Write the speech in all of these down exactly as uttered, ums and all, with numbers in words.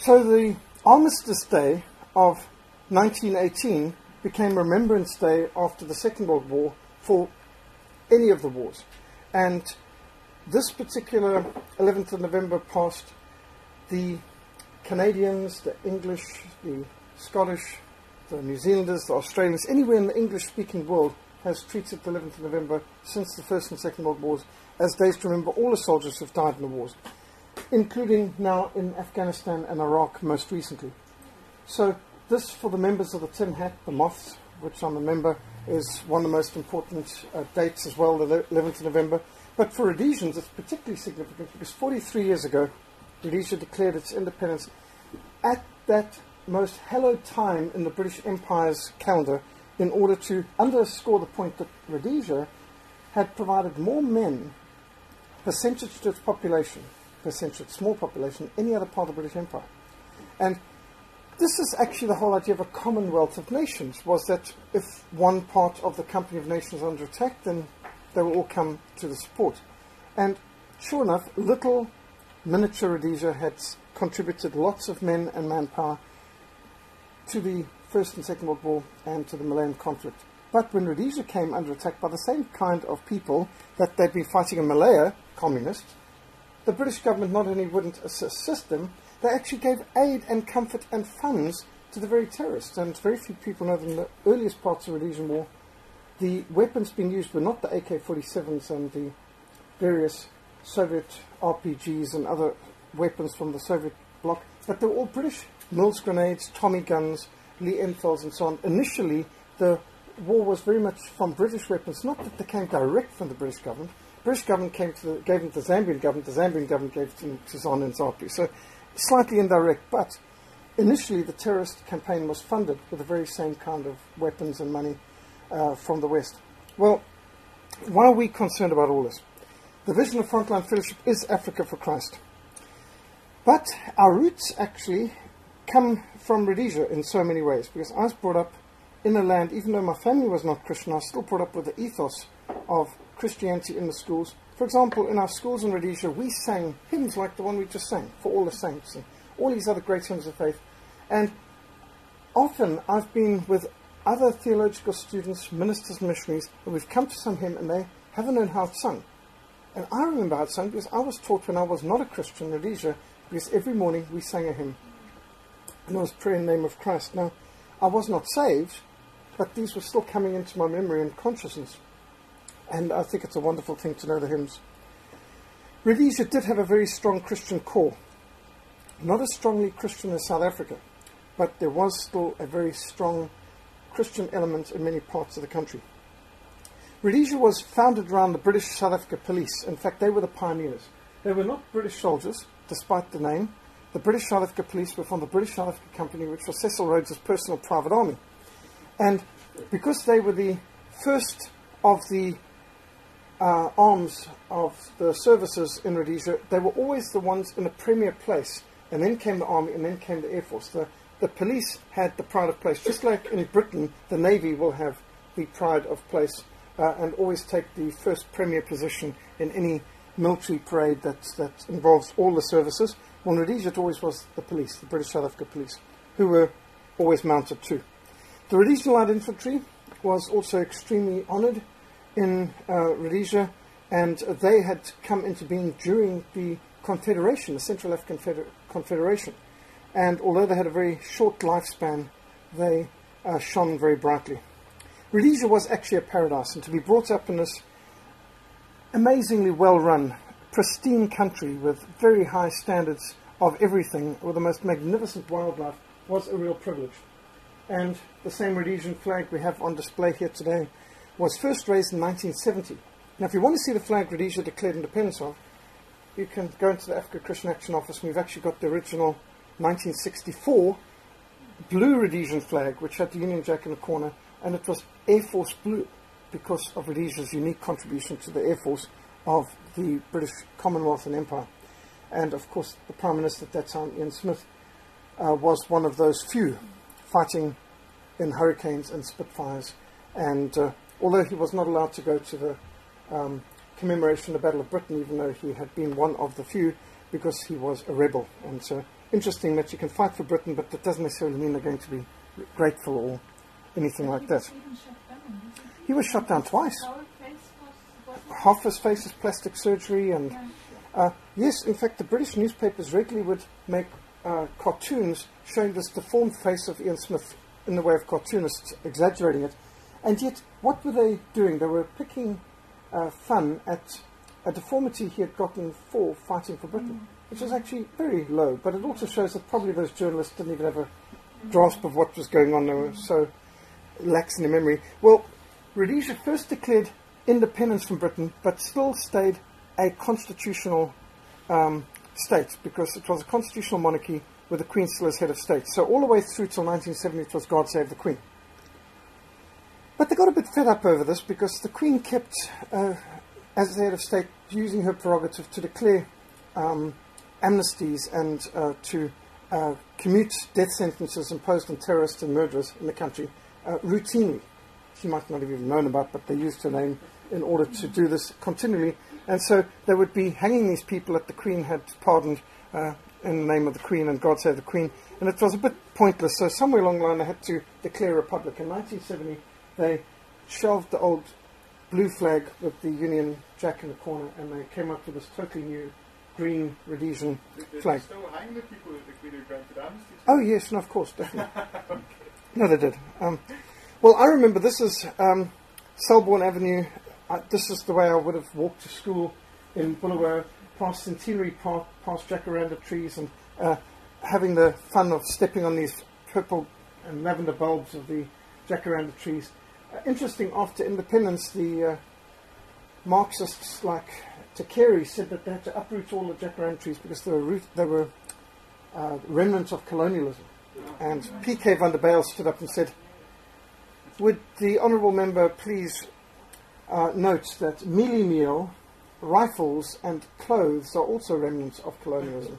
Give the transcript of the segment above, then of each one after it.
So the Armistice Day of nineteen eighteen became Remembrance Day after the Second World War for any of the wars. And this particular eleventh of November past, the Canadians, the English, the Scottish, the New Zealanders, the Australians, anywhere in the English-speaking world has treated the eleventh of November since the First and Second World Wars as days to remember all the soldiers who've died in the wars, including now in Afghanistan and Iraq most recently. So this, for the members of the Tin Hat, the Moths, which I'm a member, is one of the most important uh, dates as well, the eleventh of November. But for Rhodesians, it's particularly significant because forty-three years ago, Rhodesia declared its independence at that most hallowed time in the British Empire's calendar, in order to underscore the point that Rhodesia had provided more men, percentage to its population, percentage to its small population, than any other part of the British Empire. And this is actually the whole idea of a Commonwealth of Nations, was that if one part of the Company of Nations was under attack, then they will all come to the support. And sure enough, little miniature Rhodesia had contributed lots of men and manpower to the First and Second World War and to the Malayan conflict. But when Rhodesia came under attack by the same kind of people that they'd been fighting in Malaya, communists, the British government not only wouldn't assist them, they actually gave aid and comfort and funds to the very terrorists. And very few people know that in the earliest parts of the Rhodesian War, the weapons being used were not the A K forty-sevens and the various Soviet R P Gs and other weapons from the Soviet bloc, but they were all British Mills grenades, Tommy guns, Lee Enfields and so on. Initially, the war was very much from British weapons, not that they came direct from the British government. The British government came to the, gave them to the Zambian government, the Zambian government gave them to ZANU and ZAPU. So slightly indirect, but initially the terrorist campaign was funded with the very same kind of weapons and money uh, from the West. Well, why are we concerned about all this? The vision of Frontline Fellowship is Africa for Christ. But our roots actually come from Rhodesia in so many ways, because I was brought up in a land, even though my family was not Christian, I was still brought up with the ethos of Christianity in the schools. For example, in our schools in Rhodesia, we sang hymns like the one we just sang, For All the Saints, and all these other great hymns of faith. And often I've been with other theological students, ministers, missionaries, and we've come to some hymn and they haven't known how it's sung. And I remember how it's sung because I was taught when I was not a Christian in Rhodesia, because every morning we sang a hymn. And it was Prayer in the Name of Christ. Now, I was not saved, but these were still coming into my memory and consciousness. And I think it's a wonderful thing to know the hymns. Rhodesia did have a very strong Christian core. Not as strongly Christian as South Africa, but there was still a very strong Christian element in many parts of the country. Rhodesia was founded around the British South Africa Police. In fact, they were the pioneers. They were not British soldiers, despite the name. The British South Africa Police were from the British South Africa Company, which was Cecil Rhodes' personal private army. And because they were the first of the uh, arms of the services in Rhodesia, they were always the ones in a premier place. And then came the army, and then came the Air Force. The, the police had the pride of place. Just like in Britain, the Navy will have the pride of place uh, and always take the first premier position in any military parade that, that involves all the services. Well, in Rhodesia, it always was the police, the British South Africa Police, who were always mounted too. The Rhodesian Light Infantry was also extremely honoured in uh, Rhodesia, and they had come into being during the Confederation, the Central African Feder- Confederation. And although they had a very short lifespan, they uh, shone very brightly. Rhodesia was actually a paradise, and to be brought up in this amazingly well-run, pristine country with very high standards of everything, with the most magnificent wildlife, was a real privilege. And the same Rhodesian flag we have on display here today was first raised in nineteen seventy. Now, if you want to see the flag Rhodesia declared independence of, you can go into the Africa Christian Action Office, and we've actually got the original nineteen sixty-four blue Rhodesian flag, which had the Union Jack in the corner, and it was Air Force blue because of Rhodesia's unique contribution to the Air Force of the British Commonwealth and Empire. And of course, the Prime Minister at that time, Ian Smith, uh, was one of those few fighting in hurricanes and Spitfires. And uh, although he was not allowed to go to the um, commemoration of the Battle of Britain, even though he had been one of the few, because he was a rebel. And so interesting that you can fight for Britain, but that doesn't necessarily mean they're going to be grateful or anything like that. He was shot down twice. Half his face is plastic surgery, and uh, yes, in fact, the British newspapers regularly would make uh, cartoons showing this deformed face of Ian Smith in the way of cartoonists exaggerating it. And yet, what were they doing? They were picking uh, fun at a deformity he had gotten for fighting for Britain, mm. which was actually very low. But it also shows that probably those journalists didn't even have a grasp of what was going on. They were so lax in their memory. Well, Rhodesia first declared independence from Britain, but still stayed a constitutional um, state, because it was a constitutional monarchy with the Queen still as head of state. So all the way through till nineteen seventy, it was God Save the Queen. But they got a bit fed up over this, because the Queen kept, uh, as the head of state, using her prerogative to declare um, amnesties and uh, to uh, commute death sentences imposed on terrorists and murderers in the country uh, routinely. She might not have even known about, but they used her name in order to do this continually. And so they would be hanging these people that the Queen had pardoned uh, in the name of the Queen and God Save the Queen. And it was a bit pointless. So somewhere along the line they had to declare a republic. In nineteen seventy, they shelved the old blue flag with the Union Jack in the corner, and they came up with this totally new green Rhodesian did, flag. Did they still hang the people that the Queen had granted amnesty to? Oh yes, no, of course, definitely. Okay. No, they did. Um, well, I remember this is um, Selborne Avenue. Uh, this is the way I would have walked to school in Bulawayo, past Centenary Park, past jacaranda trees, and uh, having the fun of stepping on these purple and lavender bulbs of the jacaranda trees. Uh, interesting, after independence, the uh, Marxists like Takeri said that they had to uproot all the jacaranda trees because they were, root, they were uh, remnants of colonialism. And P K van der Bijl stood up and said, would the honourable member please uh, note that mealie meal, rifles and clothes are also remnants of colonialism.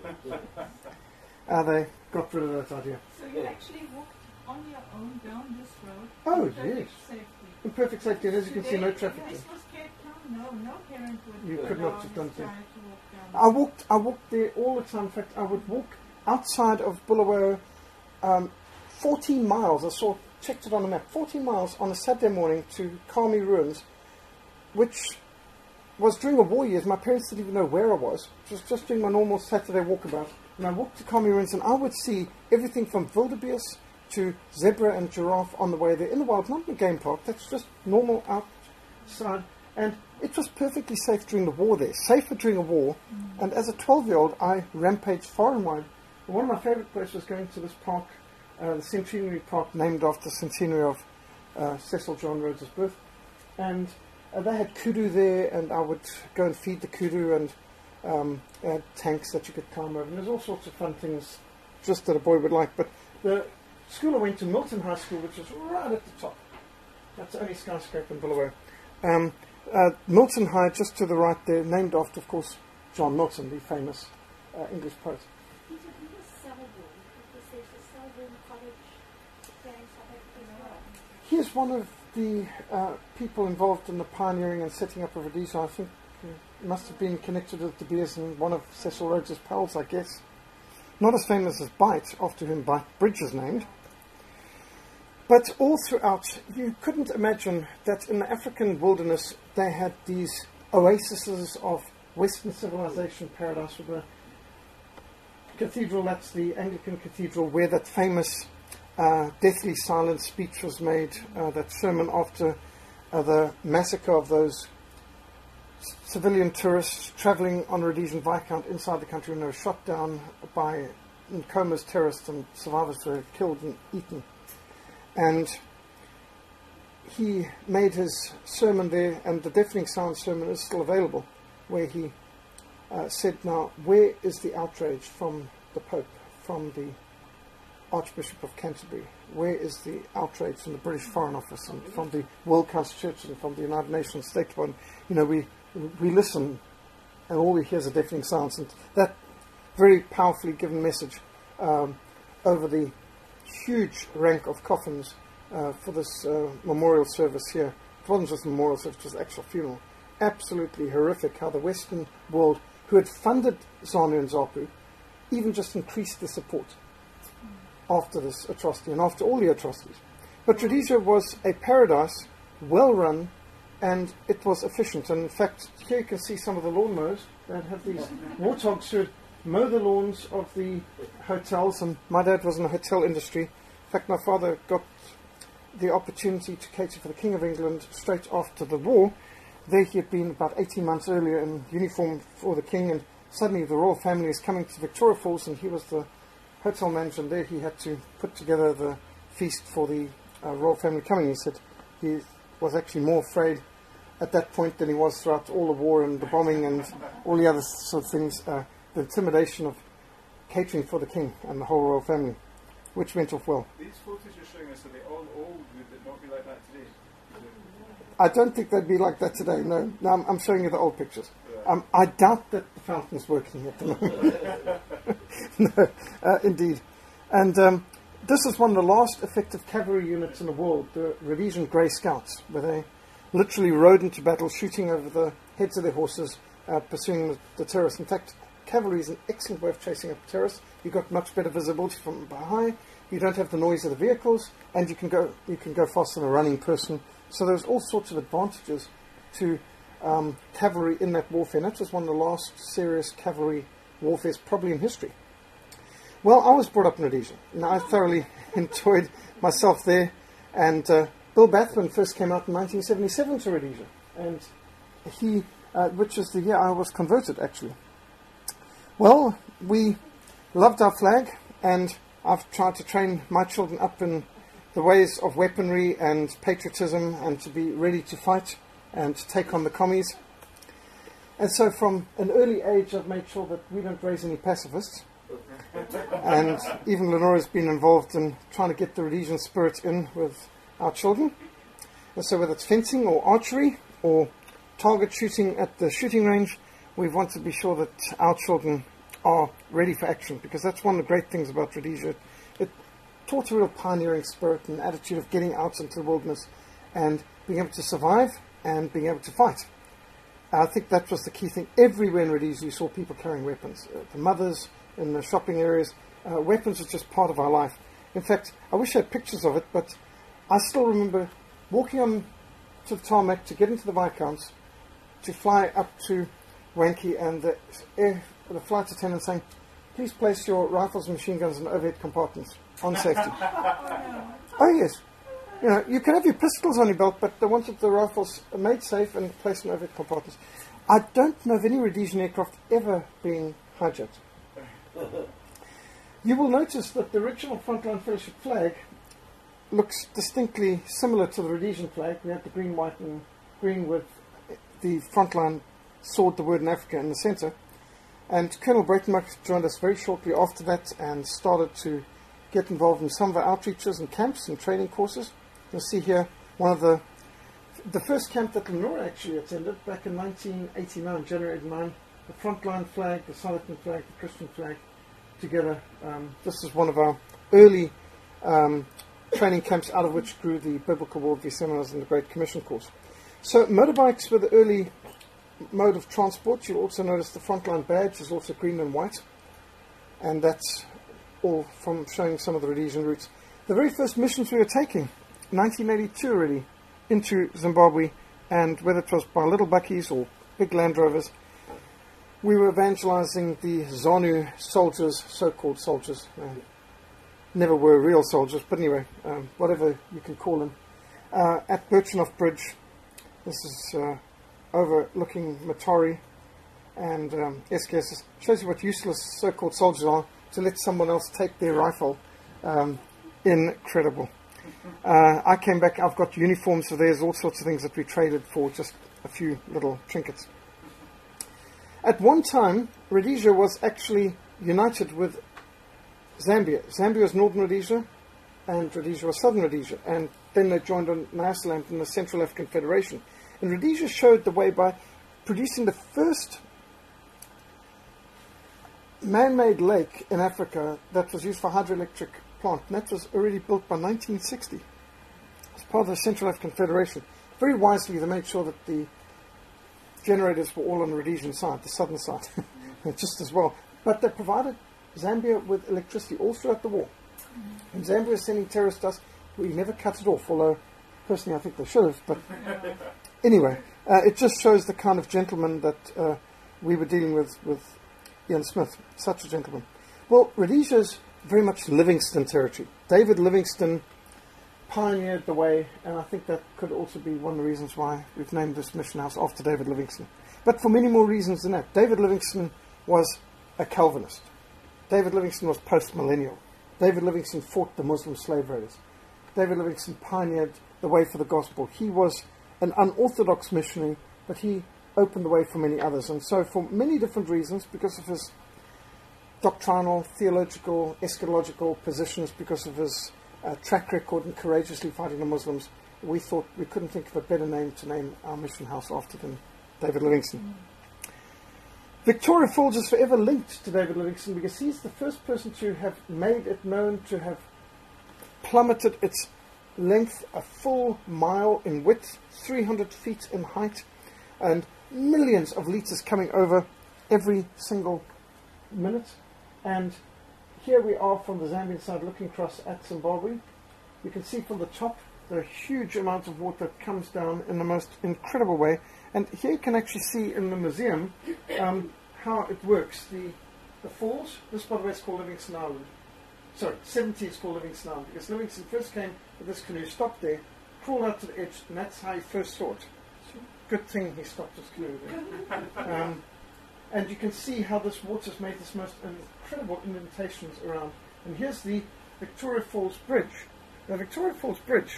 uh, they got rid of that idea. So you actually walked on your own down this road? Oh, in perfect yes. Safety. In perfect safety, and as you can see, no traffic. This was Cape Town. No, no parent would You could allow not have done his that. child to walk down. I walked, I walked there all the time. In fact, I would walk outside of Bulawayo um, fourteen miles. I saw, checked it on the map, fourteen miles on a Saturday morning to Kami Ruins, which was during the war years. My parents didn't even know where I was. It was just doing my normal Saturday walkabout. And I walked to Kami Ruins, and I would see everything from wildebeest to zebra and giraffe on the way there, in the wild, not in the game park. That's just normal outside. And it was perfectly safe during the war there, safer during the war. Mm. And as a twelve-year-old, I rampaged far and wide. And one of my favourite places was going to this park, uh, the Centenary Park, named after the centenary of uh, Cecil John Rhodes' birth. And uh, they had kudu there, and I would go and feed the kudu, and um, they had tanks that you could climb over. And there's all sorts of fun things just that a boy would like. But the school I went to, Milton High School, which was right at the top. That's the only skyscraper in Bulawayo. Um, uh, Milton High, just to the right there, named after, of course, John Milton, the famous uh, English poet. Who was Selborne? Because there's a Selborne College there in South Africa as well. He is one of the uh, people involved in the pioneering and setting up of Rhodesia. I think he must have been connected with De Beers and one of Cecil Rhodes' pals, I guess. Not as famous as Beit, after whom Beit Bridge is named. But all throughout, you couldn't imagine that in the African wilderness they had these oases of Western civilization paradise with the cathedral. That's the Anglican Cathedral, where that famous uh, deathly silent speech was made, uh, that sermon after uh, the massacre of those civilian tourists travelling on Rhodesian Viscount inside the country, and they were shot down by Nkoma's terrorists, and survivors were killed and eaten. And he made his sermon there, and the deafening sound sermon is still available, where he uh, said, now, where is the outrage from the Pope, from the Archbishop of Canterbury? Where is the outrage from the British Foreign Office, and from the World Council Church, and from the United Nations State Department? You know, we, we listen, and all we hear is a deafening sound. And that very powerfully given message um, over the huge rank of coffins uh, for this uh, memorial service here. It wasn't just a memorial service, it was an actual funeral. Absolutely horrific how the Western world, who had funded ZANU and ZAPU, even just increased the support after this atrocity and after all the atrocities. But Rhodesia was a paradise, well run, and it was efficient. And in fact, here you can see some of the lawnmowers that have these warthogs who would mow the lawns of the hotels. And my dad was in the hotel industry. In fact, my father got the opportunity to cater for the King of England straight after the war. There he had been about eighteen months earlier in uniform for the King, and suddenly the royal family is coming to Victoria Falls, and he was the hotel manager, and there he had to put together the feast for the uh, royal family coming. He said he was actually more afraid at that point than he was throughout all the war and the bombing and all the other sort of things, uh, the intimidation of catering for the King and the whole royal family, which went off well. These photos you're showing us, are they all old? Would it not be like that today? I don't think they'd be like that today, no. no I'm, I'm showing you the old pictures. Um, I doubt that the fountain's working at the moment. No, uh, indeed. And um, this is one of the last effective cavalry units in the world, the Rhodesian Grey Scouts, where they literally rode into battle, shooting over the heads of their horses, uh, pursuing the, the terrorists. In fact, cavalry is an excellent way of chasing up terrorists. You've got much better visibility from behind. You don't have the noise of the vehicles, and you can go you can go faster than a running person. So there's all sorts of advantages to um, cavalry in that warfare. And that was one of the last serious cavalry warfares probably in history. Well, I was brought up in Rhodesia, and I thoroughly enjoyed myself there. And uh, Bill Bathman first came out in nineteen seventy-seven to Rhodesia, and he, uh, which is the year I was converted, actually. Well, we loved our flag, and I've tried to train my children up in the ways of weaponry and patriotism, and to be ready to fight and to take on the commies. And so from an early age, I've made sure that we don't raise any pacifists. And even Lenore's been involved in trying to get the Rhodesian spirit in with our children. And so whether it's fencing or archery or target shooting at the shooting range, we want to be sure that our children are ready for action, because that's one of the great things about Rhodesia. It taught a real pioneering spirit and attitude of getting out into the wilderness and being able to survive and being able to fight. I think that was the key thing. Everywhere in Rhodesia you saw people carrying weapons. Uh, the mothers in the shopping areas, uh, weapons was just part of our life. In fact, I wish I had pictures of it, but I still remember walking on to the tarmac to get into the Viscounts, to fly up to Wankie, and the, air, the flight attendant saying, please place your rifles and machine guns in overhead compartments on safety. Oh yes. You know, you can have your pistols on your belt, but they wanted the rifles made safe and placed in overhead compartments. I don't know of any Rhodesian aircraft ever being hijacked. You will notice that the original Frontline Fellowship flag looks distinctly similar to the Rhodesian flag. We had the green, white and green with the Frontline sword, the word in Africa in the centre. And Colonel Breitenbach joined us very shortly after that and started to get involved in some of our outreaches and camps and training courses. You'll see here one of the the first camp that Lenore actually attended back in nineteen eighty-nine, January eighty-nine. The Frontline flag, the South African flag, the Christian flag together. Um, this is one of our early um, training camps, out of which grew the Biblical Worldview Seminars and the Great Commission course. So motorbikes were the early mode of transport. You'll also notice the Frontline badge is also green and white, and that's all from showing some of the Rhodesian routes. The very first missions we were taking, nineteen eighty-two already, into Zimbabwe, and whether it was by little buckies or big Land Rovers, we were evangelizing the ZANU soldiers, so-called soldiers. Uh, never were real soldiers, but anyway, um, whatever you can call them. Uh, at Birchenough Bridge, this is uh, overlooking Matori and um, S K S. Shows you what useless so-called soldiers are, to let someone else take their rifle. Um, incredible. Uh, I came back, I've got uniforms, so there's all sorts of things that we traded for just a few little trinkets. At one time, Rhodesia was actually united with Zambia. Zambia was northern Rhodesia, and Rhodesia was southern Rhodesia, and then they joined on Nyasaland in the Central African Federation. And Rhodesia showed the way by producing the first man-made lake in Africa that was used for hydroelectric plant, and that was already built by nineteen sixty as part of the Central African Federation. Very wisely, they made sure that the generators were all on the Rhodesian side, the southern side, just as well. But they provided Zambia with electricity all throughout the war. And Zambia is sending terrorist dust. We never cut it off, although personally I think they should have. But anyway, uh, it just shows the kind of gentleman that uh, we were dealing with with Ian Smith. Such a gentleman. Well, Rhodesia is very much Livingstone territory. David Livingstone pioneered the way, and I think that could also be one of the reasons why we've named this mission house after David Livingstone. But for many more reasons than that. David Livingstone was a Calvinist. David Livingstone was post-millennial. David Livingstone fought the Muslim slave raiders. David Livingstone pioneered the way for the gospel. He was an unorthodox missionary, but he opened the way for many others. And so for many different reasons, because of his doctrinal, theological, eschatological positions, because of his uh, track record in courageously fighting the Muslims, we thought we couldn't think of a better name to name our mission house after than David Livingstone. Mm. Victoria Falls is forever linked to David Livingstone because he's the first person to have made it known to have plummeted its length a full mile in width, three hundred feet in height, and millions of litres coming over every single minute. And here we are from the Zambian side looking across at Zimbabwe. You can see from the top the huge amount of water that comes down in the most incredible way. And here you can actually see in the museum um, how it works. The, the falls, this by the way is called Livingston Island. Sorry, seventy is called Livingston Island, because Livingstone first came with this canoe, stopped there, crawled out to the edge, and that's how he first saw it. Good thing he stopped his canoe there. Um, and you can see how this water's made this most incredible indentations around. And here's the Victoria Falls Bridge. The Victoria Falls Bridge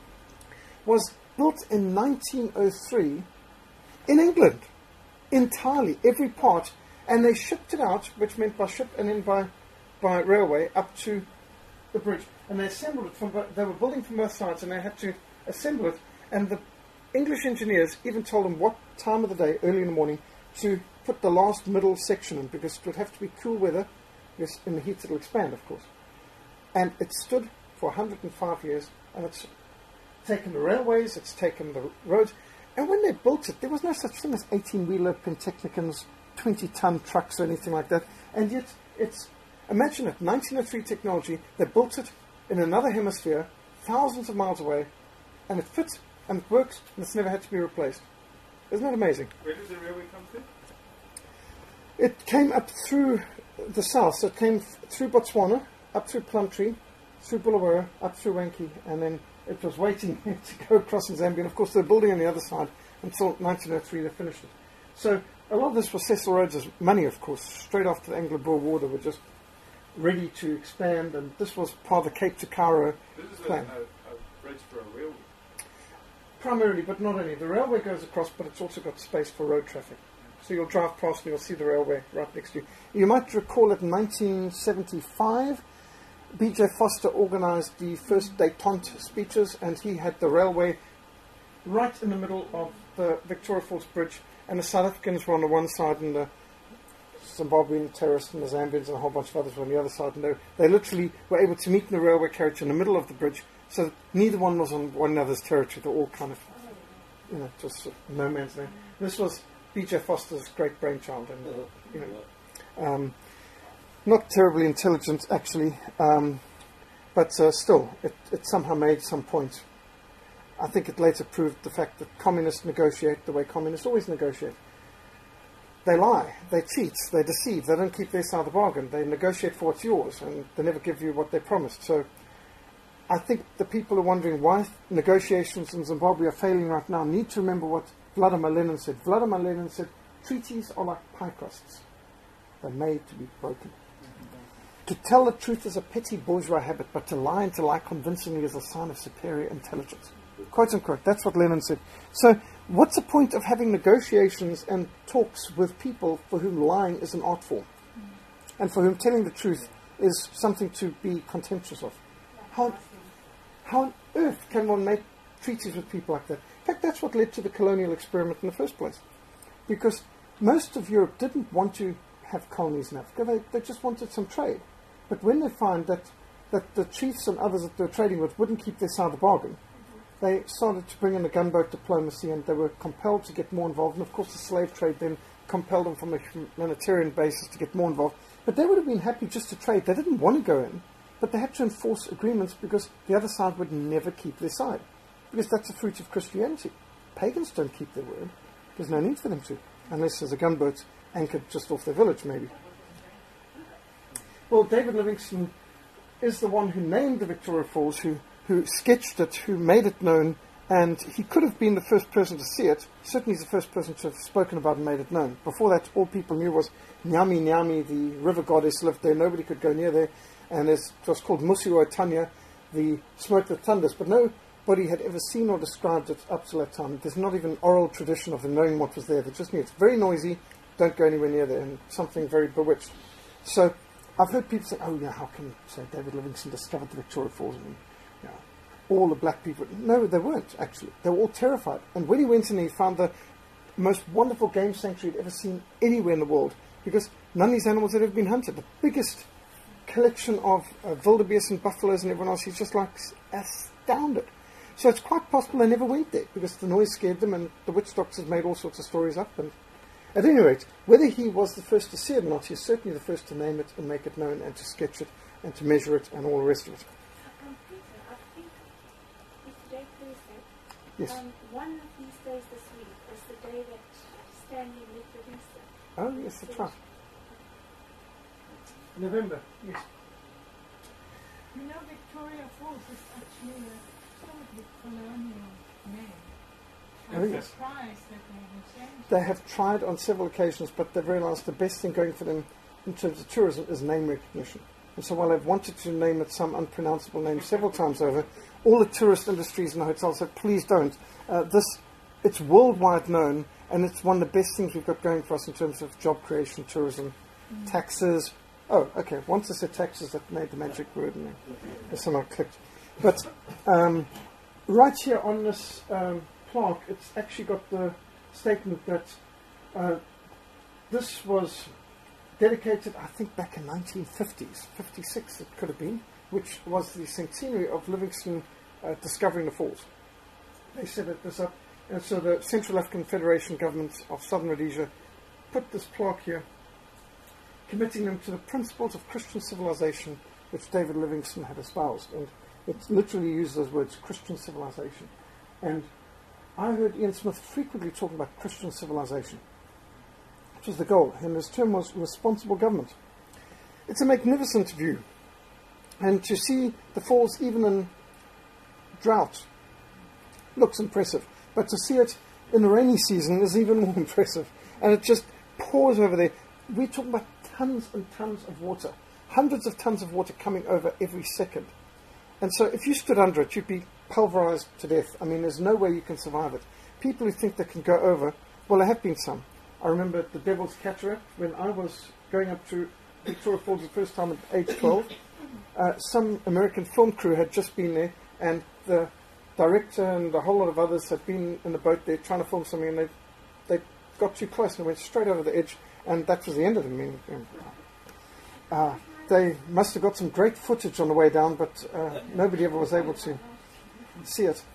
was built in nineteen oh three in England, entirely, every part, and they shipped it out, which meant by ship and then by by railway up to the bridge, and they assembled it from. They were building from both sides, and they had to assemble it. And the English engineers even told them what time of the day, early in the morning, to put the last middle section in, because it would have to be cool weather, because in the heat it'll expand, of course. And it stood for one hundred five years, and it's taken the railways, it's taken the roads. And when they built it, there was no such thing as eighteen-wheeler Pentechnicons, twenty-ton trucks or anything like that. And yet, it's, imagine it, nineteen oh three technology, they built it in another hemisphere, thousands of miles away, and it fits, and it works, and it's never had to be replaced. Isn't that amazing? Where does the railway come through? It came up through the south, so it came f- through Botswana, up through Plumtree, through Bulawayo, up through Wankie, and then it was waiting to go across in Zambia. And of course, they were building on the other side until nineteen oh three they finished it. So a lot of this was Cecil Rhodes' money, of course. Straight after the Anglo-Boer War, they were just ready to expand, and this was part of the Cape to Cairo This is plan. a, a, a bridge for a railway. Primarily, but not only. The railway goes across, but it's also got space for road traffic. So you'll drive past and you'll see the railway right next to you. You might recall that in nineteen seventy-five, B J Foster organised the first détente speeches, and he had the railway right in the middle of the Victoria Falls Bridge, and the South Africans were on the one side, and the Zimbabwean terrorists and the Zambians and a whole bunch of others were on the other side. And they, they literally were able to meet in the railway carriage in the middle of the bridge, so that neither one was on one another's territory. They're all kind of, you know, just sort of no man's land. This was B J Foster's great brainchild, and you know, um, not terribly intelligent actually, um, but uh, still, it, it somehow made some point. I think it later proved the fact that communists negotiate the way communists always negotiate. They lie, they cheat, they deceive, they don't keep their side of the bargain. They negotiate for what's yours, and they never give you what they promised. So I think the people are wondering why negotiations in Zimbabwe are failing right now need to remember what Vladimir Lenin said. Vladimir Lenin said, treaties are like pie crusts. They're made to be broken. To tell the truth is a petty bourgeois habit, but to lie and to lie convincingly is a sign of superior intelligence. Quote unquote. That's what Lenin said. So what's the point of having negotiations and talks with people for whom lying is an art form, and for whom telling the truth is something to be contemptuous of? How, how on earth can one make treaties with people like that? In fact, that's what led to the colonial experiment in the first place. Because most of Europe didn't want to have colonies in Africa. They, they just wanted some trade. But when they find that, that the chiefs and others that they were trading with wouldn't keep their side of the bargain, they started to bring in the gunboat diplomacy, and they were compelled to get more involved. And of course the slave trade then compel them from a humanitarian basis to get more involved. But they would have been happy just to trade. They didn't want to go in, but they had to enforce agreements because the other side would never keep their side. Because that's the fruit of Christianity. Pagans don't keep their word. There's no need for them to, unless there's a gunboat anchored just off their village, maybe. Well, David Livingstone is the one who named the Victoria Falls, who, who sketched it, who made it known, and he could have been the first person to see it. Certainly he's the first person to have spoken about and made it known. Before that, all people knew was Nyami Nyami, the river goddess, lived there. Nobody could go near there. And it was called Musi Tanya, the smoke that thunders. But nobody had ever seen or described it up to that time. There's not even an oral tradition of them knowing what was there. They just knew it's very noisy, don't go anywhere near there, and something very bewitched. So I've heard people say, oh, yeah, how can, say, David Livingstone discovered the Victoria Falls? And, you know, all the black people. No, they weren't, actually. They were all terrified. And when he went in, he found the most wonderful game sanctuary he'd ever seen anywhere in the world, because none of these animals had ever been hunted. The biggest collection of uh, wildebeest and buffaloes and everyone else, he's just like astounded. So it's quite possible they never went there, because the noise scared them, and the witch doctors made all sorts of stories up. And at any rate, whether he was the first to see it or not, he's certainly the first to name it and make it known and to sketch it and to measure it and all the rest of it. Um, Peter, I think it's today Thursday. Yes. Um, one of these days this week is the day that Stanley met Livingstone. Oh, yes, that's right. November, yes. You know, Victoria Falls is actually a totally colonial name. I'm Oh, yes. surprised that they haven't changed They have tried on several occasions, but they've realised the best thing going for them in terms of tourism is name recognition. And so while they've wanted to name it some unpronounceable name several times over, all the tourist industries and the hotels said, please don't. Uh, this, it's worldwide known, and it's one of the best things we've got going for us in terms of job creation, tourism, mm. taxes. Oh, okay, once I said taxes, that made the magic word, and then somehow clicked. But um, right here on this um, plaque, it's actually got the statement that uh, this was dedicated, I think, back in nineteen fifties, fifty-six it could have been, which was the centenary of Livingstone uh, discovering the falls. They set it this up, and so the Central African Federation government of Southern Rhodesia put this plaque here, committing them to the principles of Christian civilization which David Livingstone had espoused. And it literally uses those words, Christian civilization. And I heard Ian Smith frequently talking about Christian civilization, which was the goal, and his term was responsible government. It's a magnificent view, and to see the falls even in drought looks impressive, but to see it in the rainy season is even more impressive, and it just pours over there. We're talking about tons and tons of water, hundreds of tons of water coming over every second. And so if you stood under it, you'd be pulverized to death. I mean, there's no way you can survive it. People who think they can go over, well, there have been some. I remember at the Devil's Cataract, when I was going up to Victoria Falls the first time at age twelve, uh, some American film crew had just been there, and the director and a whole lot of others had been in the boat there trying to film something, and they they got too close and went straight over the edge, and that was the end of the meeting. Uh, they must have got some great footage on the way down, but uh, nobody ever was able to see it.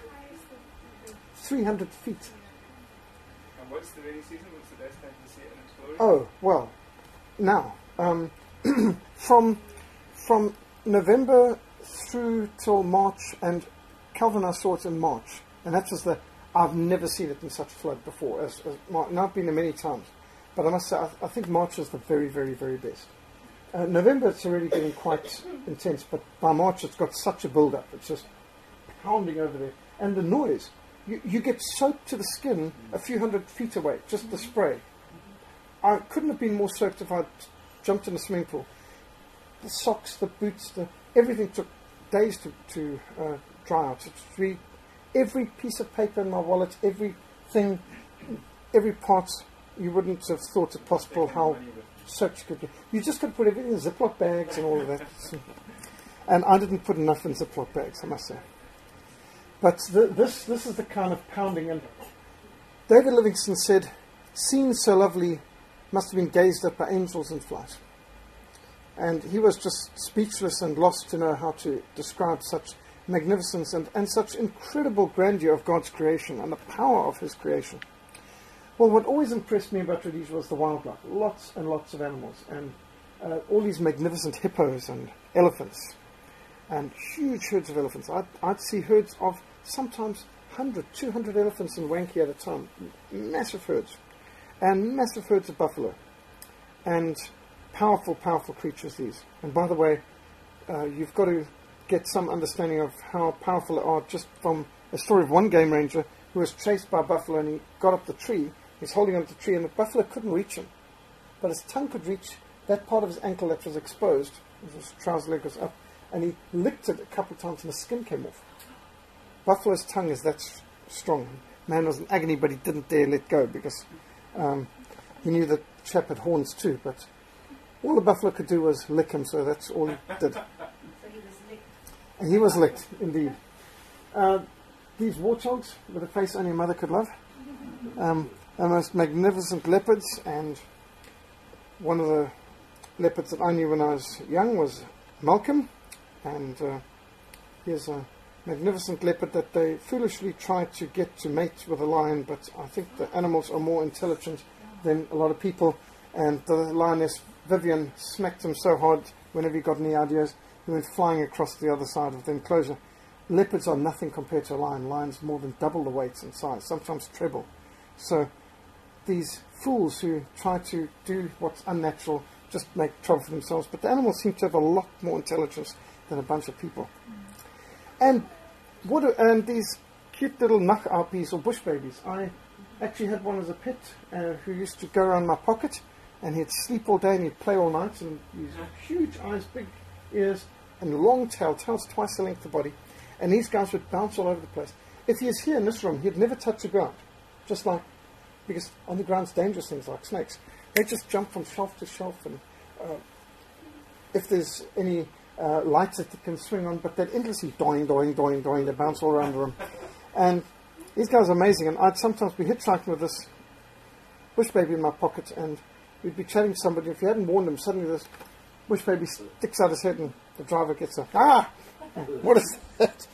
three hundred feet. And what's the rainy season? What's the best time to see it and explore it? Oh, well, now, um, from from November through till March, and Calvin and I saw it in March, and that was the, I've never seen it in such flood before, as, as March. Now I've been there many times, but I must say, I, I think March is the very, very, very best. Uh, November it's already getting quite intense, but by March it's got such a build-up, it's just pounding over there. And the noise, you, you get soaked to the skin a few hundred feet away, just the spray. I couldn't have been more soaked if I'd jumped in a swimming pool. The socks, the boots, the everything took days to, to uh, dry out. It's three, every piece of paper in my wallet, everything, every part, you wouldn't have thought it possible how soaked could be. You just could put everything in Ziploc bags and all of that. And I didn't put enough in Ziploc bags, I must say. But the, this this is the kind of pounding. And David Livingstone said, "Scenes so lovely must have been gazed at by angels in flight." And he was just speechless and lost to know how to describe such magnificence and, and such incredible grandeur of God's creation and the power of his creation. Well, what always impressed me about Rhodesia was the wildlife. Lots and lots of animals. And uh, all these magnificent hippos and elephants. And huge herds of elephants. I'd, I'd see herds of sometimes one hundred, two hundred elephants in Wankie at a time. Massive herds. And massive herds of buffalo. And powerful, powerful creatures, these. And by the way, uh, you've got to get some understanding of how powerful they are just from a story of one game ranger who was chased by a buffalo, and he got up the tree. He's holding onto the tree, and the buffalo couldn't reach him. But his tongue could reach that part of his ankle that was exposed. His trouser leg was up. And he licked it a couple of times, and the skin came off. Buffalo's tongue is that s- strong. Man was in agony, but he didn't dare let go, because um, he knew that chap had horns too. But all the buffalo could do was lick him, so that's all he did. So he was licked. And he was licked, indeed. Uh, these warthogs, with a face only a mother could love. Um, the most magnificent leopards, and one of the leopards that I knew when I was young was Malcolm, and uh, here's a magnificent leopard that they foolishly tried to get to mate with a lion, but I think the animals are more intelligent than a lot of people, and the lioness Vivian smacked him so hard whenever he got any ideas, he went flying across the other side of the enclosure. Leopards are nothing compared to a lion. Lions more than double the weight and size, sometimes treble. So these fools who try to do what's unnatural just make trouble for themselves, but the animals seem to have a lot more intelligence than a bunch of people. And what are, and these cute little nachaapis or bush babies. I actually had one as a pet uh, who used to go around my pocket, and he'd sleep all day and he'd play all night, and these huge eyes, big ears, and long tail, tail's twice the length of the body. And these guys would bounce all over the place. If he was here in this room, he'd never touch the ground. Just like, because on the ground's dangerous things like snakes. They just jump from shelf to shelf, and uh, if there's any uh, lights that they can swing on, but they'd endlessly doing, doing, doing, doing, they bounce all around the room. And these guys are amazing, and I'd sometimes be hitchhiking with this bush baby in my pocket, and we'd be chatting to somebody. If you hadn't warned them, suddenly this bush baby sticks out his head, and the driver gets a, ah! What is that?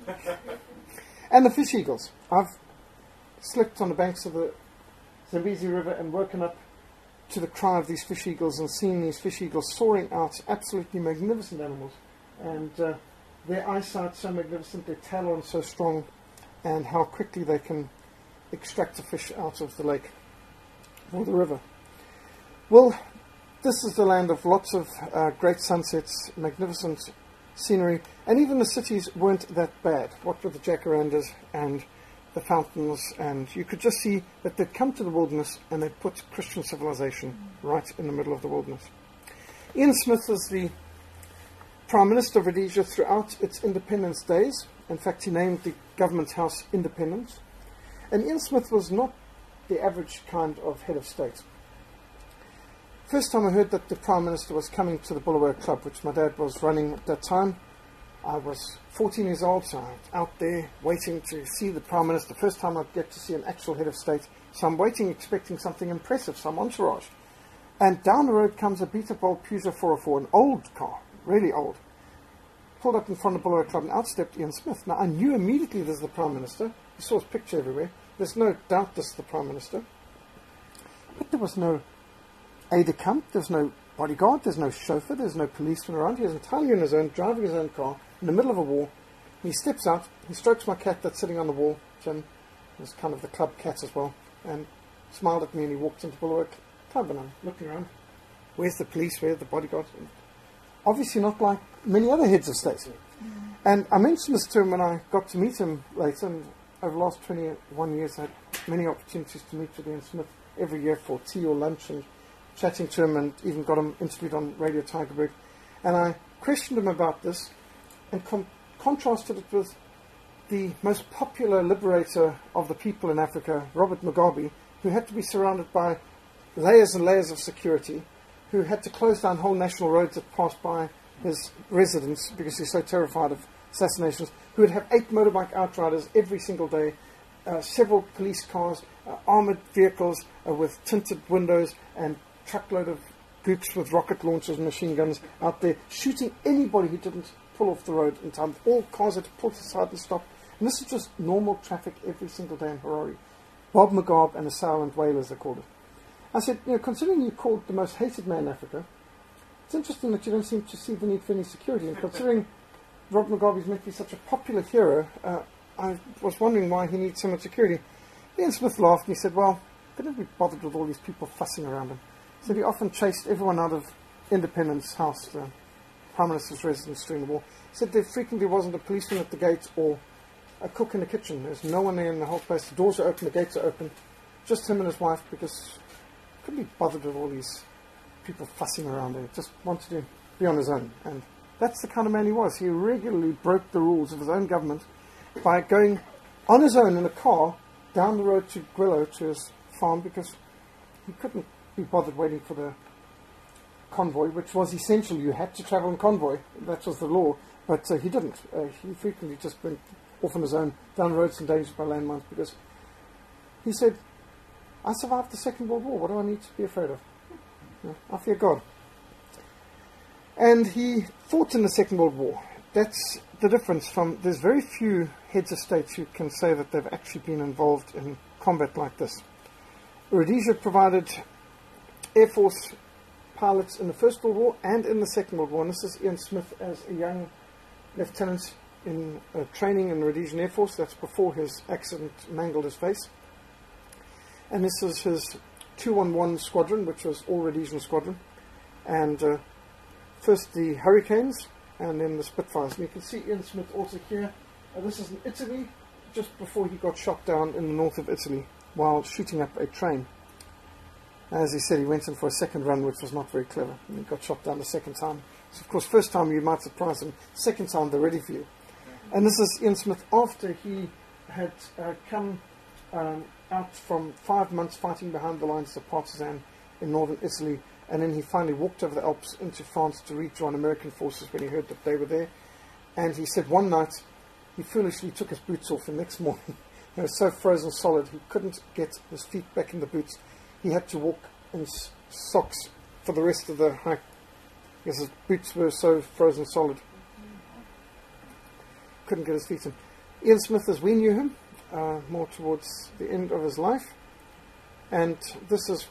And the fish eagles. I've slept on the banks of the Zambezi River and woken up to the cry of these fish eagles and seen these fish eagles soaring out, absolutely magnificent animals. And uh, their eyesight so magnificent, their talon so strong, and how quickly they can extract a fish out of the lake or the river. Well, this is the land of lots of uh, great sunsets, magnificent scenery, and even the cities weren't that bad. What with the jacarandas and the fountains, and you could just see that they'd come to the wilderness and they'd put Christian civilization right in the middle of the wilderness. Ian Smith was the Prime Minister of Rhodesia throughout its independence days. In fact, he named the government house Independence. And Ian Smith was not the average kind of head of state. First time I heard that the Prime Minister was coming to the Bulawayo Club, which my dad was running at that time, I was fourteen years old, so I was out there waiting to see the Prime Minister. First time I'd get to see an actual head of state. So I'm waiting, expecting something impressive, some entourage. And down the road comes a beat-up old Peugeot four oh four, an old car, really old. Pulled up in front of the Bulawayo Club, and out stepped Ian Smith. Now, I knew immediately this was the Prime Minister. You saw his picture everywhere. There's no doubt this is the Prime Minister. But there was no aide-de-camp, there's no bodyguard, there's no chauffeur, there's no policeman around. He was entirely on his own, driving his own car, in the middle of a war. He steps out, he strokes my cat that's sitting on the wall, Jim, was kind of the club cat as well, and smiled at me, and he walked into the Bulawayo Club, and I'm looking around. Where's the police? Where's the bodyguard? And obviously not like many other heads of state. Mm. And I mentioned this to him when I got to meet him later, and over the last twenty-one years I had many opportunities to meet with Ian Smith every year for tea or lunch, and chatting to him, and even got him interviewed on Radio Tygerberg. And I questioned him about this and com- contrasted it with the most popular liberator of the people in Africa, Robert Mugabe, who had to be surrounded by layers and layers of security, who had to close down whole national roads that passed by his residence because he's so terrified of assassinations, who would have eight motorbike outriders every single day, uh, several police cars, uh, armoured vehicles uh, with tinted windows, and truckload of gooks with rocket launchers and machine guns out there shooting anybody who didn't pull off the road in time. All cars had to pull aside and stop. And this is just normal traffic every single day in Harare. Bob McGarb and the Silent Whalers, they called it. I said, you know, considering you're called the most hated man in Africa, it's interesting that you don't seem to see the need for any security. And considering Rob McGarb is meant to be such a popular hero, uh, I was wondering why he needs so much security. Ian Smith laughed and he said, well, couldn't be bothered with all these people fussing around him. He said he often chased everyone out of Independence House, the Prime Minister's residence during the war. He said there frequently wasn't a policeman at the gate or a cook in the kitchen. There's no one there in the whole place. The doors are open, the gates are open. Just him and his wife, because he couldn't be bothered with all these people fussing around there. Just wanted to be on his own. And that's the kind of man he was. He regularly broke the rules of his own government by going on his own in a car down the road to Gwillow, to his farm, because he couldn't be bothered waiting for the convoy, which was essential. You had to travel in convoy. That was the law. But uh, he didn't. Uh, he frequently just went off on his own down roads endangered by landmines, because he said, I survived the Second World War. What do I need to be afraid of? You know, I fear God. And he fought in the Second World War. That's the difference from... There's very few heads of states who can say that they've actually been involved in combat like this. Rhodesia provided Air Force pilots in the First World War and in the Second World War. And this is Ian Smith as a young lieutenant in uh, training in the Rhodesian Air Force. That's before his accident mangled his face. And this is his two one one squadron, which was all Rhodesian squadron. And uh, first the Hurricanes, and then the Spitfires. And you can see Ian Smith also here. Uh, this is in Italy, just before he got shot down in the north of Italy while shooting up a train. As he said, he went in for a second run, which was not very clever. And he got shot down the second time. So, of course, first time you might surprise him. Second time, they're ready for you. And this is Ian Smith after he had uh, come um, out from five months fighting behind the lines of partisan in northern Italy. And then he finally walked over the Alps into France to rejoin American forces when he heard that they were there. And he said one night he foolishly took his boots off, and next morning they were so frozen solid he couldn't get his feet back in the boots. He had to walk in s socks for the rest of the hike because his boots were so frozen solid. Couldn't get his feet in. Ian Smith, as we knew him, uh, more towards the end of his life. And this is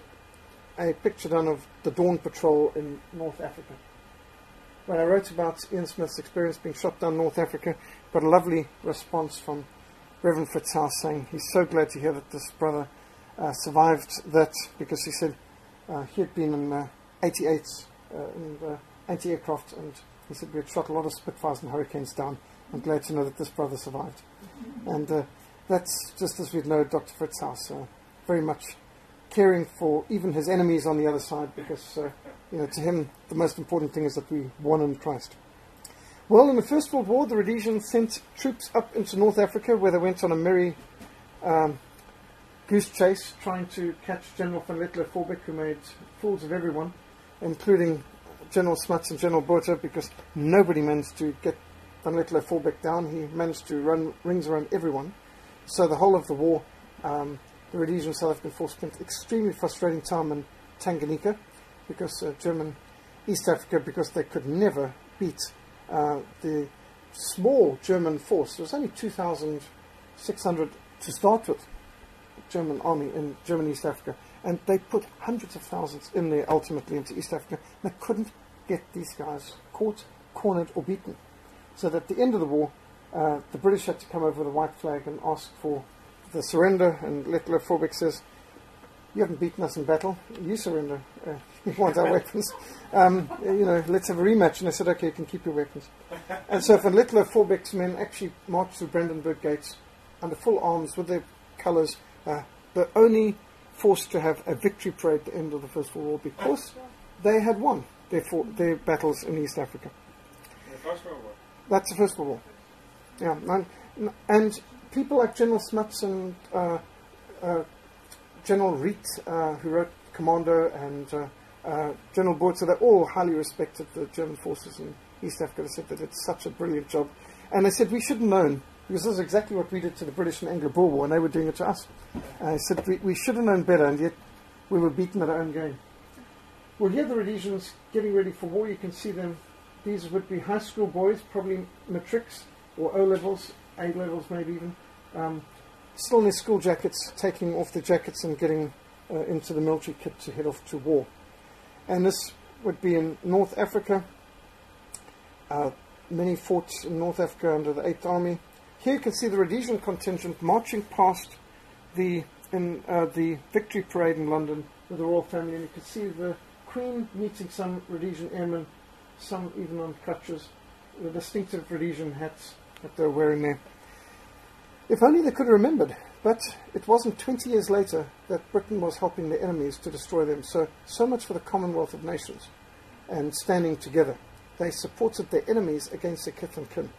a picture done of the Dawn Patrol in North Africa. When I wrote about Ian Smith's experience being shot down in North Africa, got a lovely response from Reverend Fitzhouse saying he's so glad to hear that this brother uh, survived that, because he said uh, he had been in uh, eighty-eights uh, in uh, anti-aircraft, and he said we had shot a lot of Spitfires and Hurricanes down. I'm glad to know that this brother survived. And uh, that's just as we'd know Doctor Fitzhouse, uh, very much caring for even his enemies on the other side, because uh, you know, to him the most important thing is that we won in Christ. Well, in the First World War, the Rhodesians sent troops up into North Africa, where they went on a merry um, goose chase, trying to catch General van Letlo Voorbeck, who made fools of everyone, including General Smuts and General Botha, because nobody managed to get van Letlo Voorbeck down. He managed to run rings around everyone. So the whole of the war, um, the Rhodesian South African force spent extremely frustrating time in Tanganyika, because uh, German East Africa, because they could never beat uh, the small German force. There was only two thousand six hundred to start with, German army in German East Africa, and they put hundreds of thousands in there ultimately into East Africa. They couldn't get these guys caught, cornered or beaten. So that at the end of the war, uh, the British had to come over with a white flag and ask for the surrender, and Letlo Voorbeck says, you haven't beaten us in battle, you surrender. Uh, you want our weapons. Um, you know, let's have a rematch. And they said, okay, you can keep your weapons. And so Van Letlo Voorbeck's men actually marched through Brandenburg Gates under full arms with their colours, uh, the only force to have a victory parade at the end of the First World War, because they had won their, fought, their battles in East Africa. The First World War? That's the First World War. Yeah, and, and people like General Smuts and uh, uh, General Reed, uh, who wrote Commando, and uh, uh, General Botha, they all highly respected the German forces in East Africa. They said they did such a brilliant job. And they said we should have known, because this is exactly what we did to the British in Anglo-Boer War, and they were doing it to us. Uh, I said we, we should have known better, and yet we were beaten at our own game. Well, here the Rhodesians getting ready for war. You can see them. These would be high school boys, probably matrics or O-levels, A-levels maybe even. Um, still in their school jackets, taking off their jackets and getting uh, into the military kit to head off to war. And this would be in North Africa. Uh, many fought in North Africa under the eighth Army. Here you can see the Rhodesian contingent marching past the in uh, the Victory Parade in London with the royal family, and you can see the Queen meeting some Rhodesian airmen, some even on crutches, the distinctive Rhodesian hats that they're wearing there. If only they could have remembered, but it wasn't twenty years later that Britain was helping their enemies to destroy them. So, so much for the Commonwealth of Nations and standing together. They supported their enemies against their kith and kin.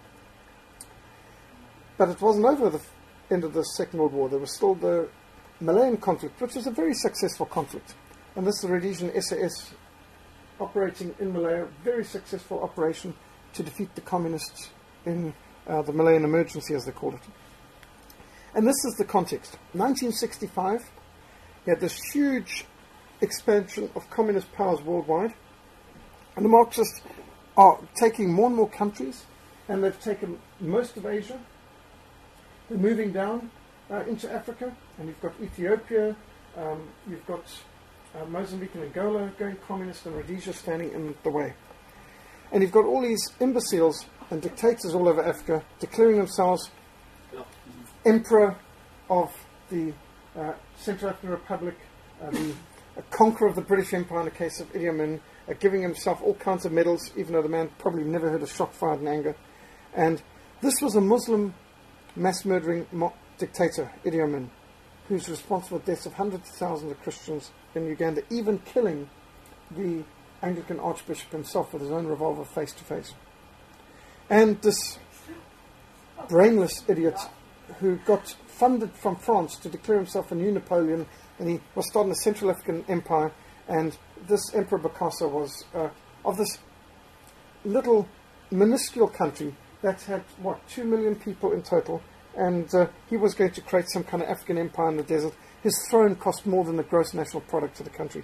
But it wasn't over the end of the Second World War. There was still the Malayan conflict, which was a very successful conflict. And this is the Rhodesian S A S operating in Malaya, very successful operation to defeat the communists in uh, the Malayan emergency, as they called it. And this is the context. nineteen sixty-five, you had this huge expansion of communist powers worldwide, and the Marxists are taking more and more countries, and they've taken most of Asia. They're moving down uh, into Africa, and you've got Ethiopia, um, you've got uh, Mozambique and Angola going communist, and Rhodesia standing in the way. And you've got all these imbeciles and dictators all over Africa declaring themselves emperor of the uh, Central African Republic, uh, the a conqueror of the British Empire in the case of Idi Amin, uh, giving himself all kinds of medals, even though the man probably never heard a shot fired in anger. And this was a Muslim mass-murdering mo- dictator, Idi Amin, who's responsible for the deaths of hundreds of thousands of Christians in Uganda, even killing the Anglican Archbishop himself with his own revolver face to face. And this brainless idiot who got funded from France to declare himself a new Napoleon, and he was starting the Central African Empire, and this Emperor Bokassa was uh, of this little minuscule country that had, what, two million people in total, and uh, he was going to create some kind of African empire in the desert. His throne cost more than the gross national product of the country.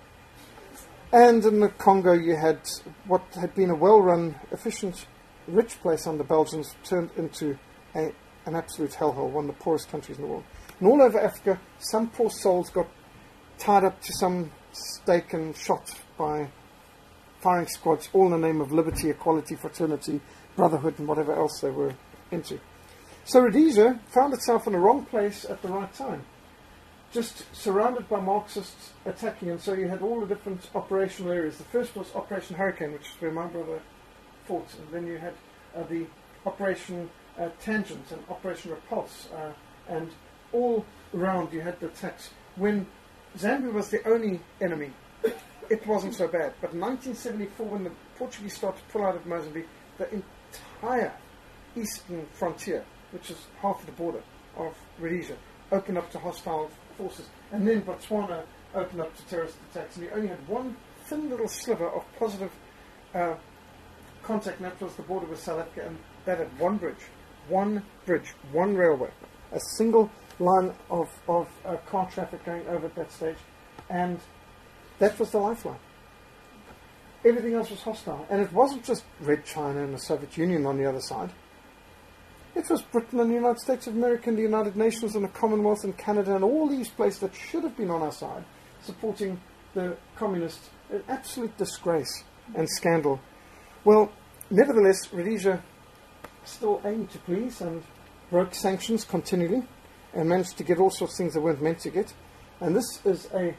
And in the Congo you had what had been a well-run, efficient, rich place under Belgians turned into a an absolute hellhole, one of the poorest countries in the world. And all over Africa, some poor souls got tied up to some stake and shot by firing squads, all in the name of liberty, equality, fraternity, brotherhood, and whatever else they were into. So Rhodesia found itself in the wrong place at the right time, just surrounded by Marxists attacking, and so you had all the different operational areas. The first was Operation Hurricane, which is where my brother fought, and then you had uh, the Operation Uh, Tangent and Operation Repulse, uh, and all around you had the attacks. When Zambia was the only enemy, it wasn't so bad. But in nineteen seventy-four, when the Portuguese started to pull out of Mozambique, the entire eastern frontier, which is half of the border of Rhodesia, opened up to hostile forces. And then Botswana opened up to terrorist attacks, and you only had one thin little sliver of positive uh, contact, and that was the border with South Africa, and that had one bridge. One bridge, one railway, a single line of, of uh, car traffic going over at that stage, and that was the lifeline. Everything else was hostile, and it wasn't just Red China and the Soviet Union on the other side. It was Britain and the United States of America and the United Nations and the Commonwealth and Canada and all these places that should have been on our side, supporting the communists. An absolute disgrace and scandal. Well, nevertheless, Rhodesia still aimed to please and broke sanctions continually and managed to get all sorts of things they weren't meant to get. And this is a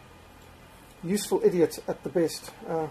useful idiot at the best. Uh,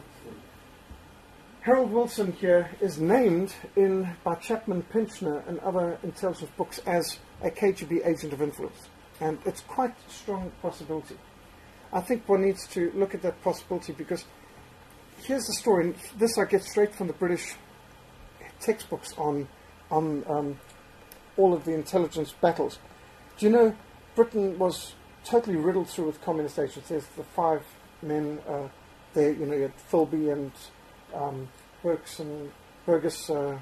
Harold Wilson here is named in by Chapman Pinchner and other intelligence books as a K G B agent of influence. And it's quite a strong possibility. I think one needs to look at that possibility, because here's the story. And this I get straight from the British textbooks on on um, all of the intelligence battles. Do you know Britain was totally riddled through with communist agents? There's the five men uh, there. You know, you had Philby and um, Burks and Burgess, uh,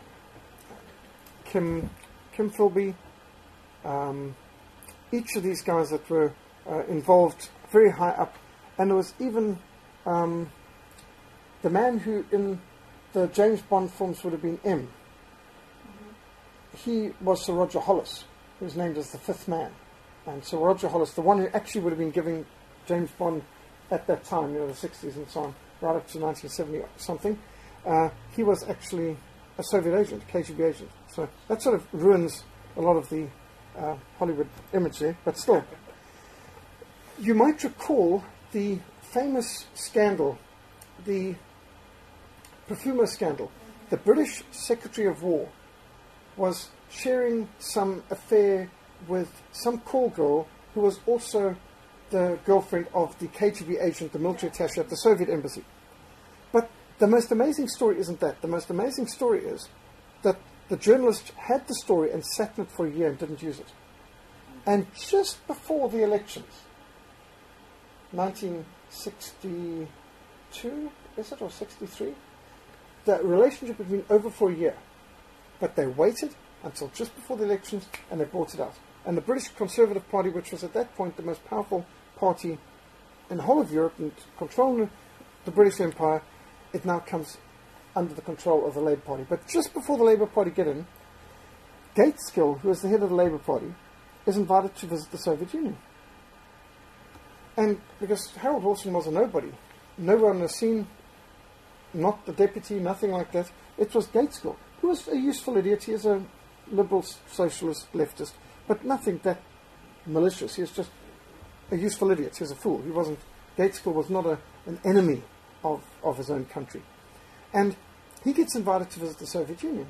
Kim Kim Philby. Um, each of these guys that were uh, involved very high up, and there was even um, the man who in the James Bond films would have been M. He was Sir Roger Hollis, who was named as the fifth man. And Sir Roger Hollis, the one who actually would have been giving James Bond at that time, you know, the sixties and so on, right up to nineteen seventy or something, uh, he was actually a Soviet agent, K G B agent. So that sort of ruins a lot of the uh, Hollywood image there, but still. You might recall the famous scandal, the Perfumer scandal. The British Secretary of War was sharing some affair with some call girl who was also the girlfriend of the K G B agent, the military attaché at the Soviet embassy. But the most amazing story isn't that. The most amazing story is that the journalist had the story and sat in it for a year and didn't use it. And just before the elections, nineteen sixty-two, is it, or sixty-three? The relationship had been over for a year. But they waited until just before the elections and they brought it out. And the British Conservative Party, which was at that point the most powerful party in the whole of Europe and controlling the British Empire, it now comes under the control of the Labour Party. But just before the Labour Party get in, Gateskill, who is the head of the Labour Party, is invited to visit the Soviet Union. And because Harold Wilson was a nobody, no one on the scene, not the deputy, nothing like that, it was Gateskill, who was a useful idiot. He is a liberal, socialist, leftist, but nothing that malicious. He was just a useful idiot. He was a fool. He wasn't, Gateskill was not a, an enemy of, of his own country. And he gets invited to visit the Soviet Union.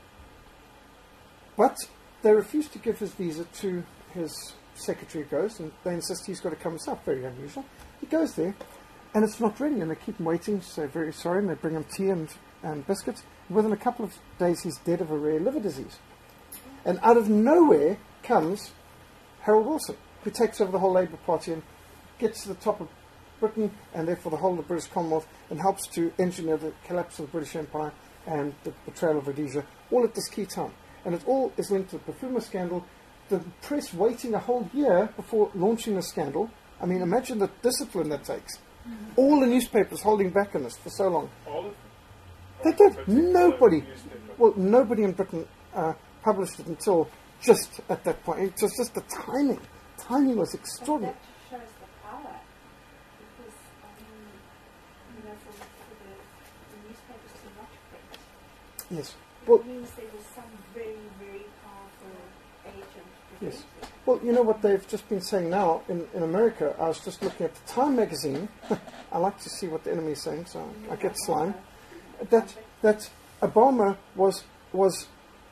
But they refuse to give his visa to his secretary who goes, and they insist he's got to come himself. Very unusual. He goes there, and it's not ready, and they keep him waiting, so very sorry, and they bring him tea and, and biscuits. Within a couple of days, he's dead of a rare liver disease. And out of nowhere comes Harold Wilson, who takes over the whole Labour Party and gets to the top of Britain, and therefore the whole of the British Commonwealth, and helps to engineer the collapse of the British Empire and the betrayal of Rhodesia, all at this key time. And it all is linked to the Perfumer scandal, the press waiting a whole year before launching the scandal. I mean, imagine the discipline that takes. Mm-hmm. All the newspapers holding back on this for so long. All of them? They did. Nobody. Well, nobody in Britain uh, published it until just at that point. It was just the timing. Timing was extraordinary. That shows the power. Because, I mean, you know, for, for the, the newspapers to not print. Yes. It Well, means there was some very, very powerful agent. yes. Well, you know what they've just been saying now in, in America. I was just looking at the Time magazine. I like to see what the enemy is saying, so I get slime. That that Obama was was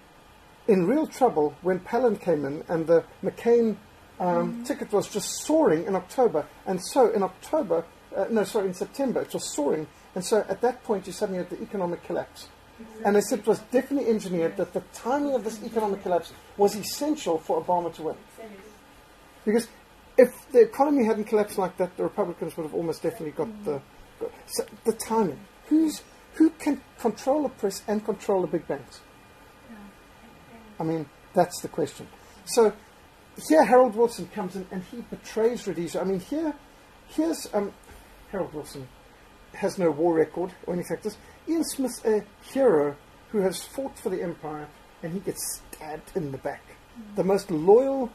in real trouble when Palin came in, and the McCain um, mm-hmm. ticket was just soaring in October. And so in October, uh, no, sorry, in September, it was soaring. And so at that point, you suddenly had the economic collapse. Exactly. And they said it was definitely engineered that the timing of this economic collapse was essential for Obama to win. Because if the economy hadn't collapsed like that, the Republicans would have almost definitely got mm-hmm. the got, so the timing. Who's who can control the press and control the big banks? Yeah. I mean, that's the question. So here Harold Wilson comes in and he betrays Rhodesia. I mean, here, here's um, Harold Wilson has no war record or anything like this. Ian Smith's a hero who has fought for the empire, and he gets stabbed in the back. Mm-hmm. The most loyal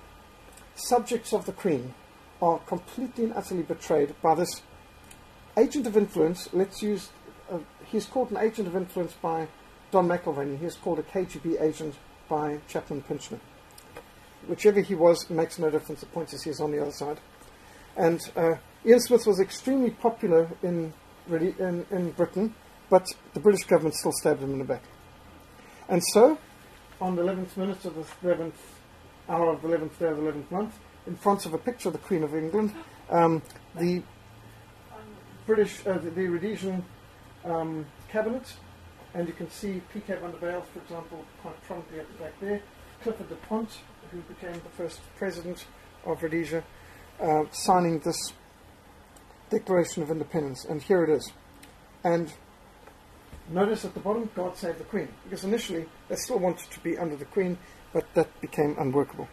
subjects of the Queen are completely and utterly betrayed by this agent of influence. Let's use, uh, he's called an agent of influence by Don McIlvaine. He's called a K G B agent by Chaplain Pinchner. Whichever he was, it makes no difference. The point is he's on the other side. And uh, Ian Smith was extremely popular in, in, in Britain, but the British government still stabbed him in the back. And so, on the eleventh minute of the eleventh hour of the eleventh day of the eleventh month, in front of a picture of the Queen of England, um, the British, uh, the, the Rhodesian um, cabinet, and you can see P K van der Bijl, for example, quite prominently at the back there, Clifford de Pont, who became the first president of Rhodesia, uh, signing this Declaration of Independence, and here it is. And notice at the bottom, God Save the Queen, because initially they still wanted to be under the Queen, but that became unworkable.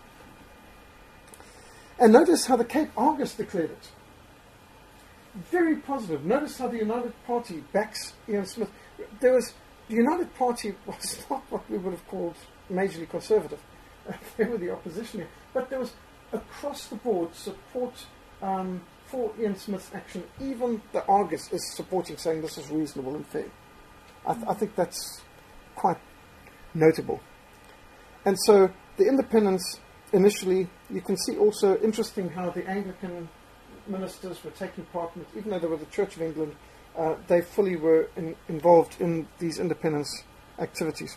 And notice how the Cape Argus declared it. Very positive. Notice how the United Party backs Ian Smith. There was, the United Party was not what we would have called majorly conservative. they were the opposition here. But there was across the board support um, for Ian Smith's action. Even the Argus is supporting, saying this is reasonable and fair. I, th- I think that's quite notable. And so the independents initially, you can see also interesting how the Anglican ministers were taking part in it, even though they were the Church of England, uh, they fully were in, involved in these independence activities.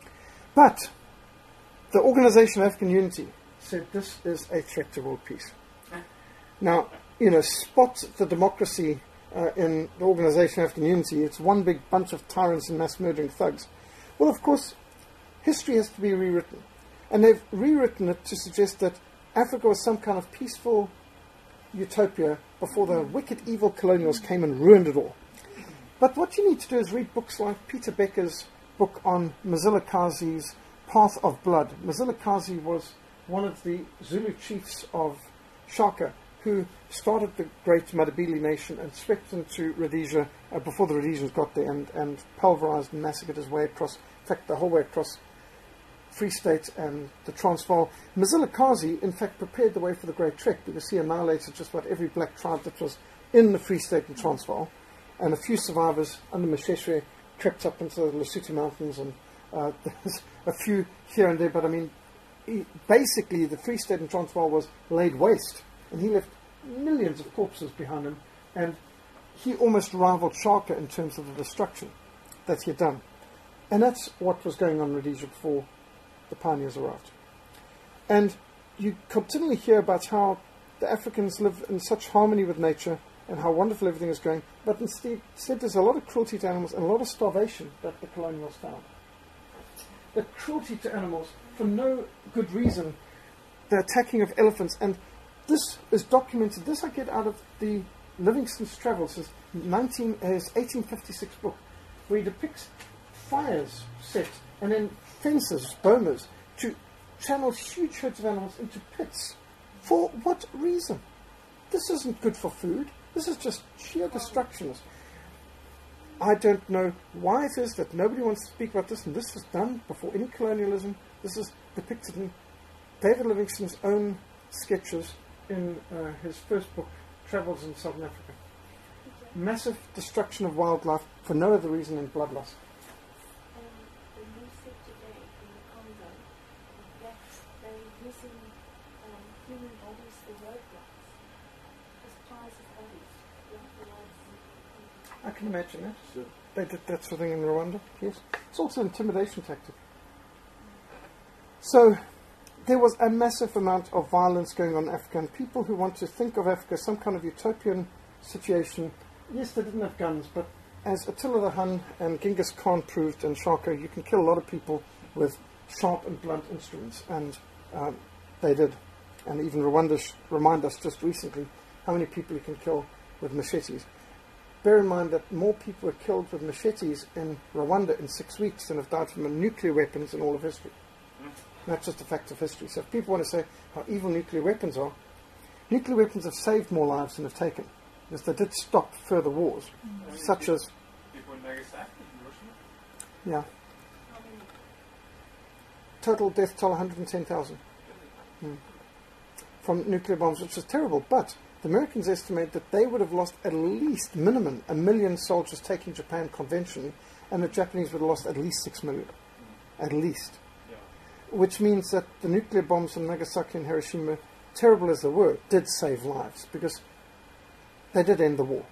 But the Organisation of African Unity said this is a threat to world peace. Now, you know, spot the democracy uh, in the Organisation of African Unity. It's one big bunch of tyrants and mass murdering thugs. Well, of course, history has to be rewritten. And they've rewritten it to suggest that Africa was some kind of peaceful utopia before the wicked, evil colonials came and ruined it all. But what you need to do is read books like Peter Becker's book on Mzilikazi's Path of Blood. Mzilikazi was one of the Zulu chiefs of Shaka, who started the great Madabili nation and swept into Rhodesia uh, before the Rhodesians got there, and, and pulverized and massacred his way across, in fact, the whole way across Free State and the Transvaal. Mzilikazi, in fact, prepared the way for the Great Trek, because he annihilated just about every black tribe that was in the Free State and Transvaal, and a few survivors under Masheshe crept up into the Lesotho Mountains, and uh, there's a few here and there, but I mean, he, basically the Free State and Transvaal was laid waste, and he left millions of corpses behind him, and he almost rivaled Shaka in terms of the destruction that he had done. And that's what was going on in Rhodesia before the pioneers arrived. And you continually hear about how the Africans live in such harmony with nature and how wonderful everything is going, but instead, instead there's a lot of cruelty to animals and a lot of starvation that the colonials found. The cruelty to animals for no good reason, the attacking of elephants, and this is documented. This I get out of the Livingstone's Travels, his, nineteen, his eighteen fifty-six book, where he depicts fires set and then fences, bomas, to channel huge herds of animals into pits. For what reason? This isn't good for food. This is just sheer destruction. I don't know why it is that nobody wants to speak about this, and this was done before any colonialism. This is depicted in David Livingstone's own sketches in uh, his first book, Travels in Southern Africa. Massive destruction of wildlife for no other reason than bloodlust. Um, the news said today in the Congo that they're using um, human bodies for roadblocks as piles of bodies, like the ones in, in I can imagine that. So, They did that sort of thing in Rwanda, yes. It's also an intimidation tactic. So, there was a massive amount of violence going on in Africa, and people who want to think of Africa as some kind of utopian situation, yes, they didn't have guns, but as Attila the Hun and Genghis Khan proved in Shaka, you can kill a lot of people with sharp and blunt instruments, and um, they did. And even Rwanda sh- remind us just recently how many people you can kill with machetes. Bear in mind that more people were killed with machetes in Rwanda in six weeks than have died from nuclear weapons in all of history. That's just a fact of history. So if people want to say how evil nuclear weapons are, nuclear weapons have saved more lives than have taken, because they did stop further wars, mm-hmm. such as... People in Nagasaki, Hiroshima? Yeah. how many Total death toll one hundred ten thousand mm. from nuclear bombs, which is terrible. But the Americans estimate that they would have lost at least minimum a million soldiers taking Japan conventionally, and the Japanese would have lost at least six million. Mm. At least. Which means that the nuclear bombs in Nagasaki and Hiroshima, terrible as they were, did save lives, because they did end the war.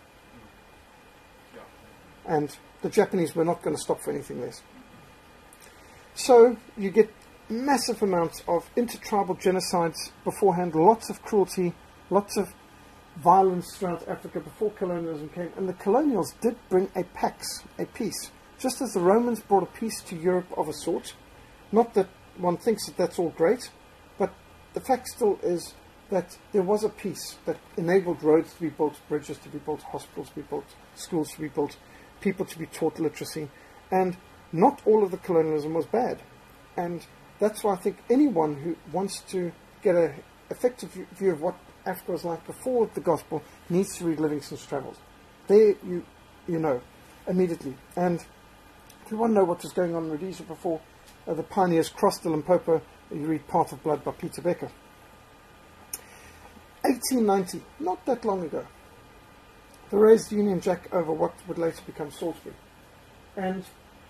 And the Japanese were not going to stop for anything less. So you get massive amounts of intertribal genocides beforehand, lots of cruelty, lots of violence throughout Africa before colonialism came. And the colonials did bring a pax, a peace, just as the Romans brought a peace to Europe of a sort. Not that one thinks that that's all great, but the fact still is that there was a peace that enabled roads to be built, bridges to be built, hospitals to be built, schools to be built, people to be taught literacy, and not all of the colonialism was bad. And that's why I think anyone who wants to get an effective view of what Africa was like before the gospel needs to read Livingstone's Travels. There you you know immediately. And if you want to know what was going on in Rhodesia before Uh, the pioneers crossed the Limpopo, You read Part of Blood by Peter Becker. eighteen ninety, not that long ago, they raised the Union Jack over what would later become Salisbury. And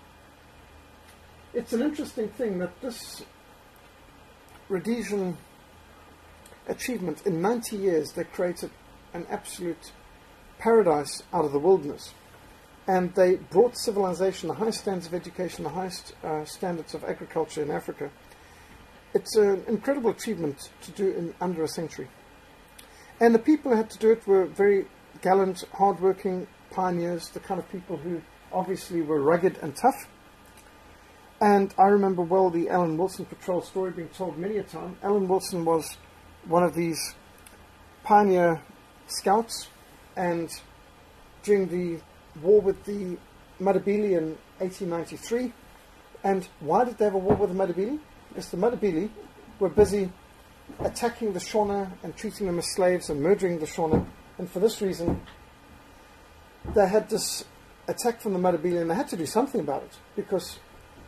it's an interesting thing that this Rhodesian achievement, in ninety years, they created an absolute paradise out of the wilderness. And they brought civilization, the highest standards of education, the highest uh, standards of agriculture in Africa. It's an incredible achievement to do in under a century. And the people who had to do it were very gallant, hard-working pioneers, the kind of people who obviously were rugged and tough. And I remember well the Alan Wilson Patrol story being told many a time. Alan Wilson was one of these pioneer scouts, and during the war with the Matabele in eighteen ninety-three. And why did they have a war with the Matabele? Because the Matabele were busy attacking the Shona and treating them as slaves and murdering the Shona. And for this reason, they had this attack from the Matabele, and they had to do something about it. Because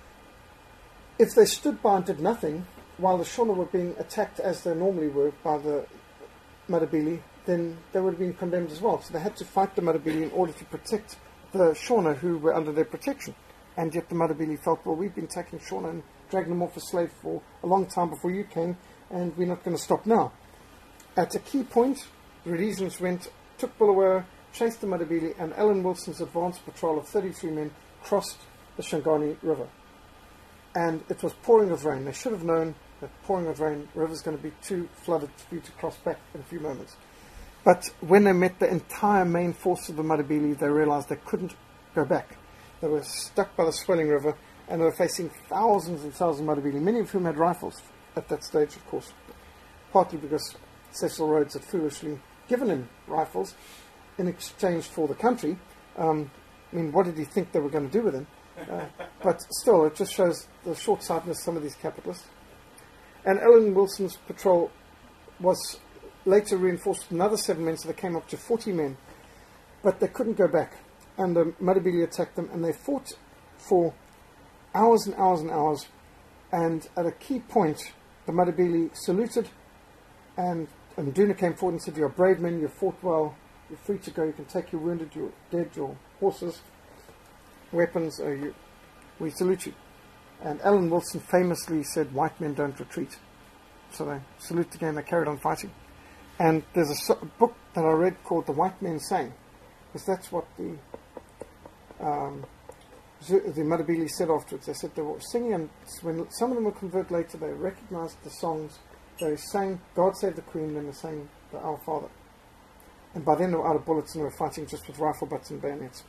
if they stood by and did nothing, while the Shona were being attacked as they normally were by the Matabele, then they would have been condemned as well. So they had to fight the Matabele in order to protect the Shona who were under their protection. And yet the Matabele felt, well, we've been attacking Shona and dragging them off as slaves for a long time before you came, and we're not going to stop now. At a key point, the Rhodesians went, took Bulawayo, chased the Matabele, and Alan Wilson's advance patrol of thirty-three men crossed the Shangani River. And it was pouring with rain. They should have known that pouring with rain, the river's going to be too flooded for you to cross back in a few moments. But when they met the entire main force of the Matabele, they realized they couldn't go back. They were stuck by the swelling river, and they were facing thousands and thousands of Matabele, many of whom had rifles at that stage, of course, partly because Cecil Rhodes had foolishly given him rifles in exchange for the country. Um, I mean, what did he think they were going to do with him? Uh, but still, it just shows the short-sightedness of some of these capitalists. And Alan Wilson's patrol was later reinforced with another seven men, so they came up to forty men. But they couldn't go back. And the Matabele attacked them, and they fought for hours and hours and hours. And at a key point, the Matabele saluted, and Nduna came forward and said, "You're brave men, you fought well, you're free to go, you can take your wounded, your dead, your horses, weapons, uh, you, we salute you." And Alan Wilson famously said, "White men don't retreat." So they saluted again, they carried on fighting. And there's a, so- a book that I read called The White Men Sang, because that's what the um, the Matabele said afterwards. They said they were singing, and when some of them were converted later, they recognized the songs. They sang "God Save the Queen," then they sang the Our Father. And by then they were out of bullets and they were fighting just with rifle butts and bayonets.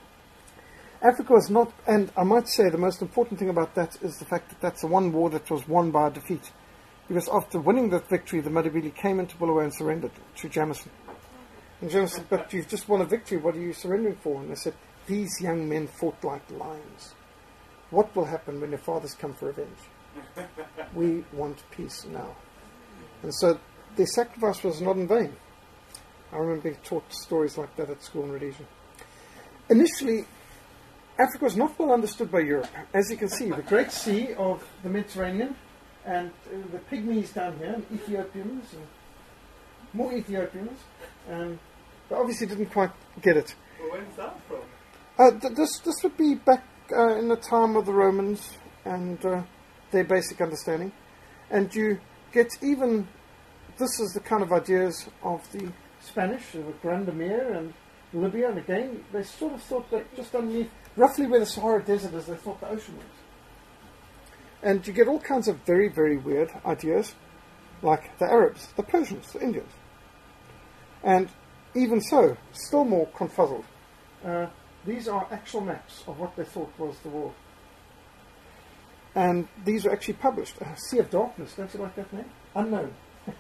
Africa was not, and I might say the most important thing about that is the fact that that's the one war that was won by a defeat. Because after winning that victory, the Matabele came into Bulawayo and surrendered to Jameson. And Jameson said, "But you've just won a victory, what are you surrendering for?" And they said, "These young men fought like lions. What will happen when their fathers come for revenge? We want peace now." And so their sacrifice was not in vain. I remember being taught stories like that at school in Rhodesia. Initially, Africa was not well understood by Europe. As you can see, the Great Sea of the Mediterranean, and uh, the pygmies down here, and Ethiopians, and more Ethiopians, and they obviously didn't quite get it. Well, when's that from? Uh, th- this this would be back uh, in the time of the Romans and uh, their basic understanding. And you get even, this is the kind of ideas of the Spanish, of the Grand Emir and Libya, and again, they sort of thought that just underneath, roughly where the Sahara Desert is, they thought the ocean was. And you get all kinds of very, very weird ideas, like the Arabs, the Persians, the Indians. And even so, still more confuzzled. Uh, these are actual maps of what they thought was the world. And these were actually published. Uh, Sea of Darkness, don't you like that name? Unknown.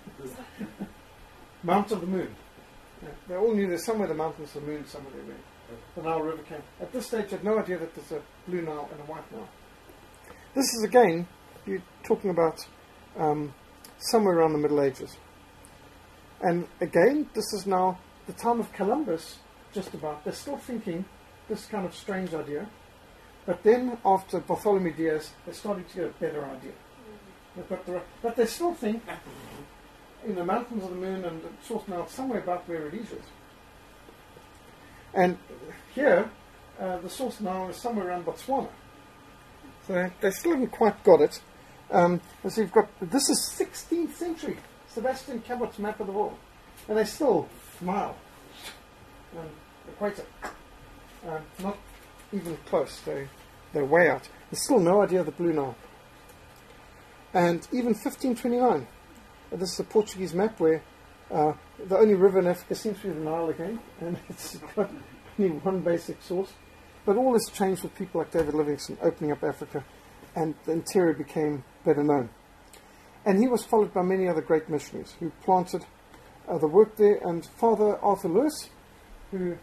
Mount of the Moon. Yeah, they all knew there's somewhere the mountains, the moon, somewhere there. The Nile River came. At this stage, they had no idea that there's a blue Nile and a white Nile. This is, again, you're talking about um, somewhere around the Middle Ages. And again, this is now the time of Columbus, just about. They're still thinking this kind of strange idea. But then, after Bartholomew Diaz, they're starting to get a better idea. They've got the, but they still think in the mountains of the moon and the source now somewhere about where Rhodesia is. And here, uh, the source now is somewhere around Botswana. So they, they still haven't quite got it. Um, and so you've got, this is sixteenth century Sebastian Cabot's map of the world. And they still smile. Um, equator. Uh, not even close. They, they're way out. There's still no idea of the Blue Nile. And even fifteen twenty-nine. Uh, this is a Portuguese map where uh, the only river in Africa seems to be the Nile again. And it's got only one basic source. But all this changed with people like David Livingstone opening up Africa. And the interior became better known. And he was followed by many other great missionaries who planted uh, the work there. And Father Arthur Lewis, who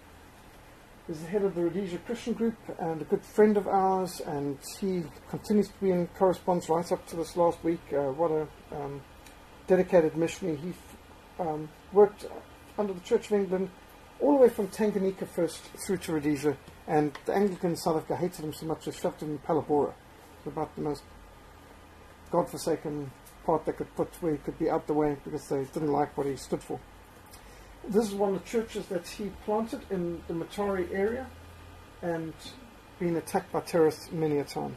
is the head of the Rhodesia Christian group and a good friend of ours, and he continues to be in correspondence right up to this last week. Uh, what a um, dedicated missionary. He f- um, worked under the Church of England all the way from Tanganyika first through to Rhodesia, and the Anglicans in South Africa hated him so much they shoved him in Palabora. It was about the most godforsaken part they could put where he could be out the way because they didn't like what he stood for. This is one of the churches that he planted in the Matari area and been attacked by terrorists many a time.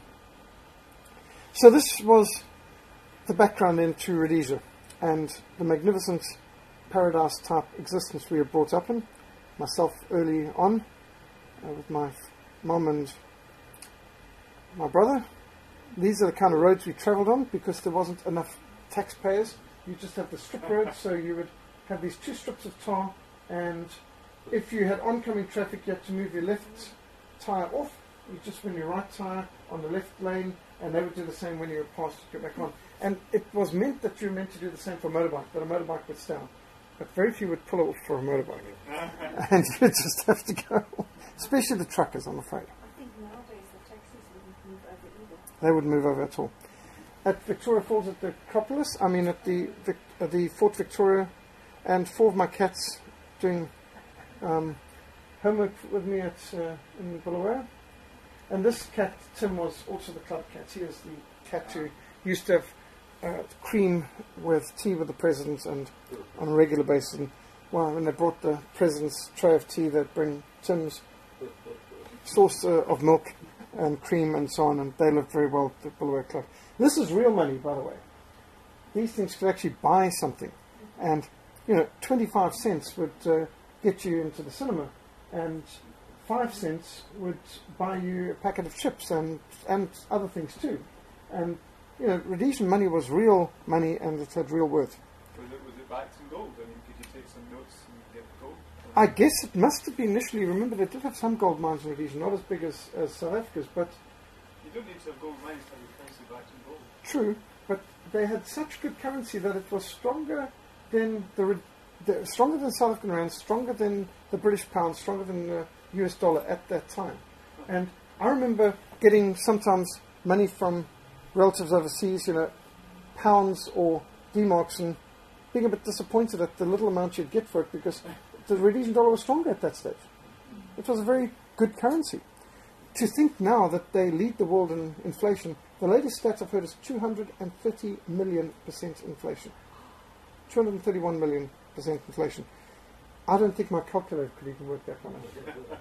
So this was the background into Rhodesia and the magnificent paradise type existence we were brought up in. Myself early on uh, with my mum and my brother. These are the kind of roads we travelled on because there wasn't enough taxpayers. You just have the strip roads, so you would have these two strips of tar, and if you had oncoming traffic, you had to move your left tyre off. You just went your right tyre on the left lane, and they would do the same when you were past to go back on. And it was meant that you were meant to do the same for a motorbike, but a motorbike would stay on. But very few would pull off for a motorbike. And you just have to go, especially the truckers, I'm afraid. I think nowadays the taxis wouldn't move over either. They wouldn't move over at all. At Victoria Falls, at the Acropolis, I mean at the, Vic, uh, the Fort Victoria, and four of my cats doing um, homework with me at uh, in Bulawayo. And this cat, Tim, was also the club cat. He was the cat who used to have uh, cream with tea with the president and on a regular basis. And well, when they brought the president's tray of tea, they'd bring Tim's saucer of milk and cream and so on, and they lived very well at the Bulawayo Club. This is real money, by the way. These things could actually buy something. And you know, twenty-five cents would uh, get you into the cinema, and five cents would buy you a packet of chips and and other things too. And you know, Rhodesian money was real money, and it had real worth. Was it, was it backed in gold? I mean, could you take some notes and get gold? I guess it must have been initially. Remember, they did have some gold mines in Rhodesia, not as big as, as South Africa's, but You don't need to have gold mines to have your currency backed in gold. true. But they had such good currency that it was stronger than the, the stronger than South African rand, stronger than the British pound, stronger than the U S dollar at that time. And I remember getting sometimes money from relatives overseas, you know, pounds or D-marks, and being a bit disappointed at the little amount you'd get for it because the Rhodesian dollar was stronger at that stage. It was a very good currency. To think now that they lead the world in inflation, the latest stats I've heard is two hundred thirty million percent inflation. two hundred thirty-one million percent inflation. I don't think my calculator could even work that one out.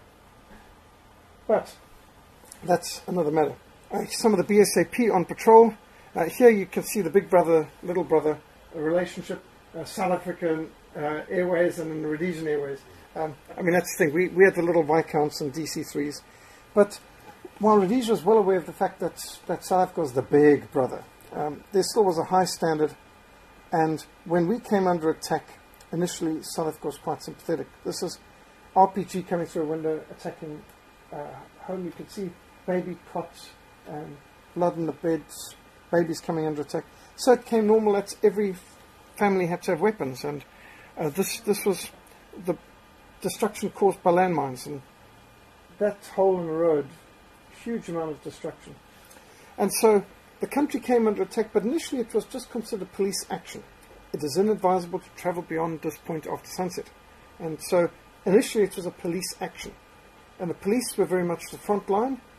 But that's another matter. Uh, some of the B S A P on patrol. Uh, here you can see the big brother, little brother uh, relationship. Uh, South African uh, Airways and the Rhodesian Airways. Um, I mean, that's the thing. We, we had the little Viscounts and D C threes. But while Rhodesia was well aware of the fact that, that South Africa was the big brother, um, there still was a high standard. And when we came under attack, initially South Africa was quite sympathetic. This is R P G coming through a window, attacking uh, home. You could see baby cots, and blood in the beds, babies coming under attack. So it became normal that every family had to have weapons. And uh, this, this was the destruction caused by landmines. And that hole in the road, huge amount of destruction. And so the country came under attack, but initially it was just considered police action. It is inadvisable to travel beyond this point after sunset. And so initially it was a police action. And the police were very much the front line,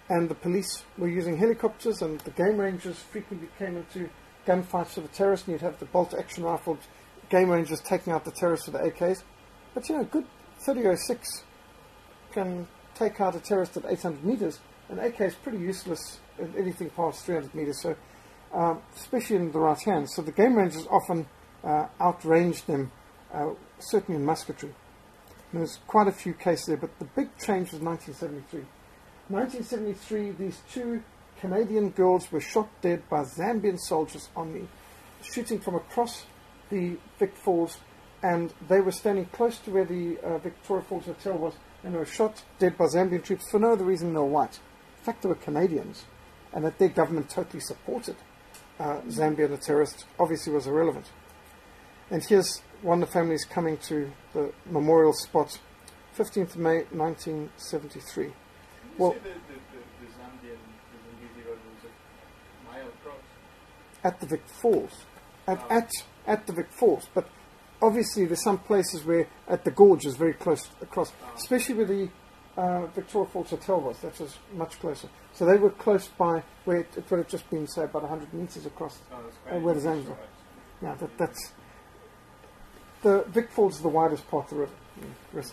and the police were using helicopters, and the game rangers frequently came into gunfights with the terrorists, and you'd have the bolt-action rifled game rangers taking out the terrorists with the A Ks. But, you know, good thirty oh six can take out a terrorist at eight hundred meters. An A K is pretty useless in anything past three hundred meters, so um, especially in the right hand. So the game rangers often uh, outranged them, uh, certainly in musketry. And there's quite a few cases there, but the big change was nineteen seventy-three. nineteen seventy-three, these two Canadian girls were shot dead by Zambian soldiers on the shooting from across the Vic Falls, and they were standing close to where the uh, Victoria Falls Hotel was, and they were shot dead by Zambian troops for no other reason than they were white. In fact, they were Canadians, and that their government totally supported uh, Zambia and the terrorists obviously was irrelevant. And here's one of the families coming to the memorial spot, fifteenth of May nineteen seventy-three. You Well, say the, the, the, the Zambian, the Zambezi Road was a mile across. at the Vic Falls, at, Oh. at, at the Vic Falls, but obviously there's some places where at the gorge is very close across, Oh. especially where the uh, Victoria Falls Hotel was. That was much closer. So they were close by where it, it would have just been, say, about one hundred metres across. Oh, that's Uh, quite where the a Zambezi- shot. Yeah, that, that's the Vic Falls is the widest part of the river. Mm, risk.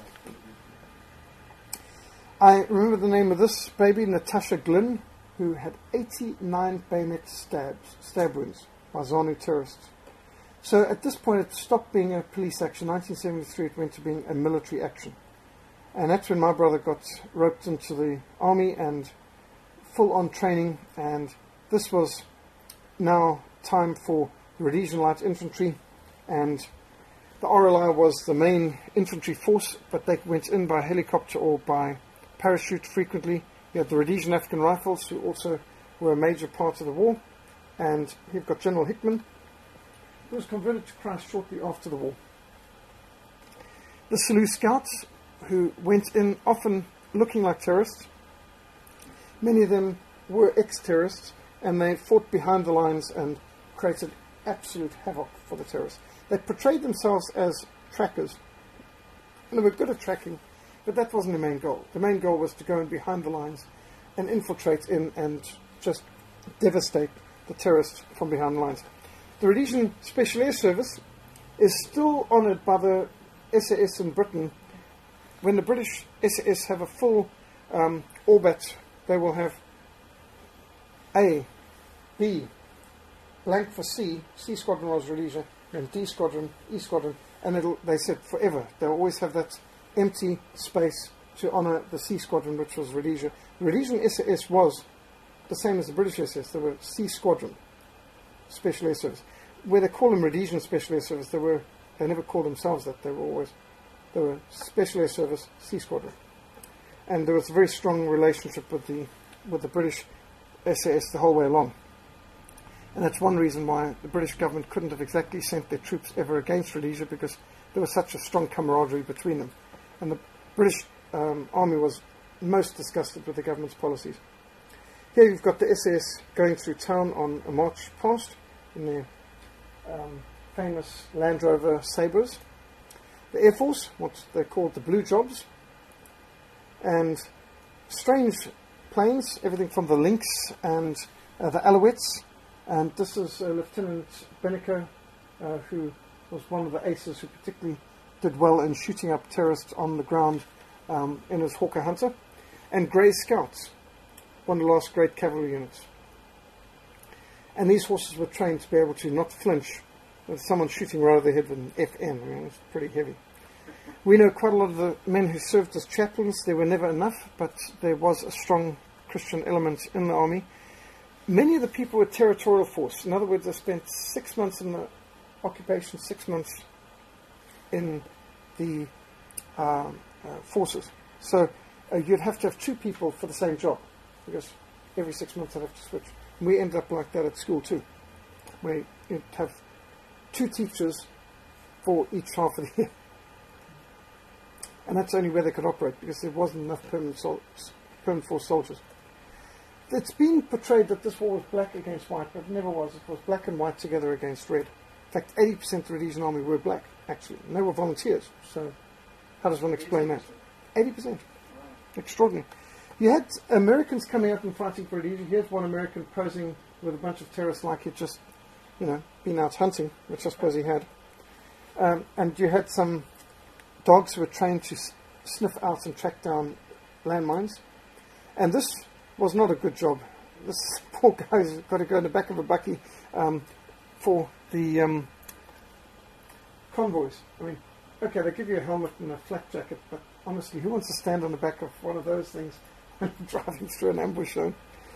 I remember the name of this baby, Natasha Glynn, who had eighty-nine bayonet stabs, stab wounds by ZANU terrorists. So at this point it stopped being a police action. nineteen seventy-three it went to being a military action. And that's when my brother got roped into the army and full-on training, and this was now time for the Rhodesian Light Infantry, and the R L I was the main infantry force, but they went in by helicopter or by parachute frequently. You had the Rhodesian African Rifles, who also were a major part of the war, and you've got General Hickman, who was converted to Christ shortly after the war. The Selous Scouts, who went in often looking like terrorists. Many of them were ex-terrorists, and they fought behind the lines and created absolute havoc for the terrorists. They portrayed themselves as trackers, and they were good at tracking, but that wasn't the main goal. The main goal was to go in behind the lines and infiltrate in and just devastate the terrorists from behind the lines. The Rhodesian Special Air Service is still honoured by the S A S in Britain. When the British S A S have a full um, orbit, they will have A, B, blank for C, C Squadron was Rhodesia, and D Squadron, E Squadron, and it'll, they said forever. They'll always have that empty space to honour the C Squadron, which was Rhodesia. The Rhodesian S A S was the same as the British S A S. They were C Squadron, Special Air Service. Where they call them Rhodesian Special Air Service, they were they never called themselves that. They were always they were Special Air Service, C Squadron, and there was a very strong relationship with the with the British S A S the whole way along. And that's one reason why the British government couldn't have exactly sent their troops ever against Rhodesia, because there was such a strong camaraderie between them. And the British um, Army was most disgusted with the government's policies. Here you've got the S A S going through town on a march past in their um, famous Land Rover Sabres. The Air Force, what they called the Blue Jobs, and strange planes, everything from the Lynx and uh, the Alouettes. And this is uh, Lieutenant Bennico, uh, who was one of the aces who particularly did well in shooting up terrorists on the ground um, in his Hawker Hunter. And Grey Scouts, one of the last great cavalry units. And these horses were trained to be able to not flinch with someone shooting right over their head with an F N. I mean, it's pretty heavy. We know quite a lot of the men who served as chaplains. There were never enough, but there was a strong Christian element in the army. Many of the people were territorial force. In other words, they spent six months in the occupation, six months in the uh, uh, forces. So uh, you'd have to have two people for the same job, because every six months they'd have to switch. And we ended up like that at school too, where you'd have two teachers for each half of the year. And that's only where they could operate, because there wasn't enough permanent, sol- permanent force soldiers. It's been portrayed that this war was black against white, but it never was. It was black and white together against red. In fact, eighty percent of the Rhodesian army were black, actually, and they were volunteers. So how does one explain that? eighty percent. Extraordinary. You had Americans coming up and fighting for Rhodesia. Here's one American posing with a bunch of terrorists like he'd just, you know, been out hunting, which I suppose he had. Um, and you had some dogs who were trained to s- sniff out and track down landmines. And this was not a good job. This poor guy's got to go in the back of a bucky um, for the um, convoys. I mean, okay, they give you a helmet and a flak jacket, but honestly, who wants to stand on the back of one of those things when driving through an ambush zone?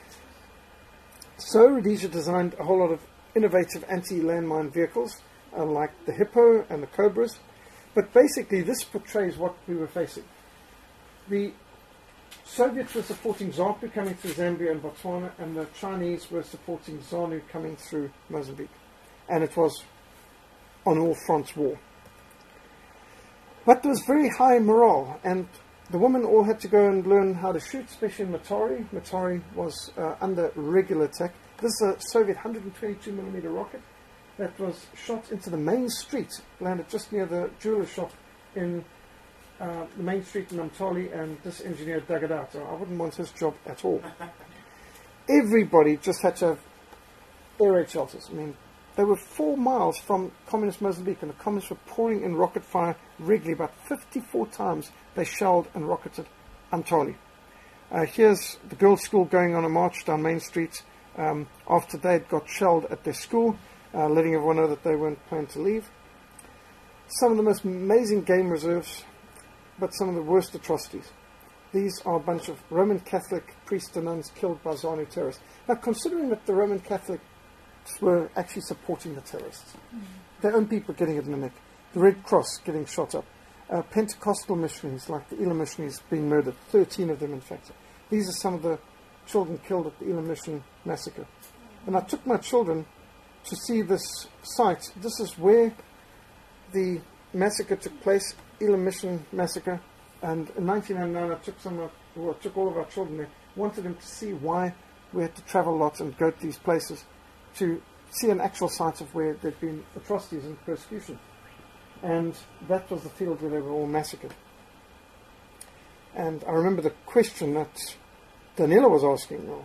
So Rhodesia designed a whole lot of innovative anti-landmine vehicles, uh, like the Hippo and the Cobras. But basically, this portrays what we were facing. The Soviets were supporting ZAPU coming through Zambia and Botswana, and the Chinese were supporting ZANU coming through Mozambique. And it was on all fronts war. But there was very high morale, and the women all had to go and learn how to shoot, especially in Matari. Matari was uh, under regular attack. This is a Soviet one hundred twenty-two millimeter rocket that was shot into the main street, landed just near the jeweler shop in uh, the main street in Namtali, and this engineer dug it out. So I wouldn't want his job at all. Everybody just had to have air raid shelters. I mean, they were four miles from communist Mozambique, and the communists were pouring in rocket fire regularly. About fifty-four times they shelled and rocketed Namtali. Uh, here's the girls' school going on a march down Main Street um, after they'd got shelled at their school, uh, letting everyone know that they weren't planning to leave. Some of the most amazing game reserves, but some of the worst atrocities. These are a bunch of Roman Catholic priests and nuns killed by ZANU terrorists. Now, considering that the Roman Catholics were actually supporting the terrorists, mm. their own people getting it in the neck, the Red Cross getting shot up, uh, Pentecostal missionaries like the Elam missionaries being murdered, thirteen of them in fact. These are some of the children killed at the Elam Mission massacre. And I took my children to see this site. This is where the massacre took place, Elam Mission massacre. And in nineteen oh nine, I took some of, well, I took all of our children there, wanted them to see why we had to travel a lot and go to these places to see an actual site of where there'd been atrocities and persecution. And that was the field where they were all massacred. And I remember the question that Daniela was asking, well,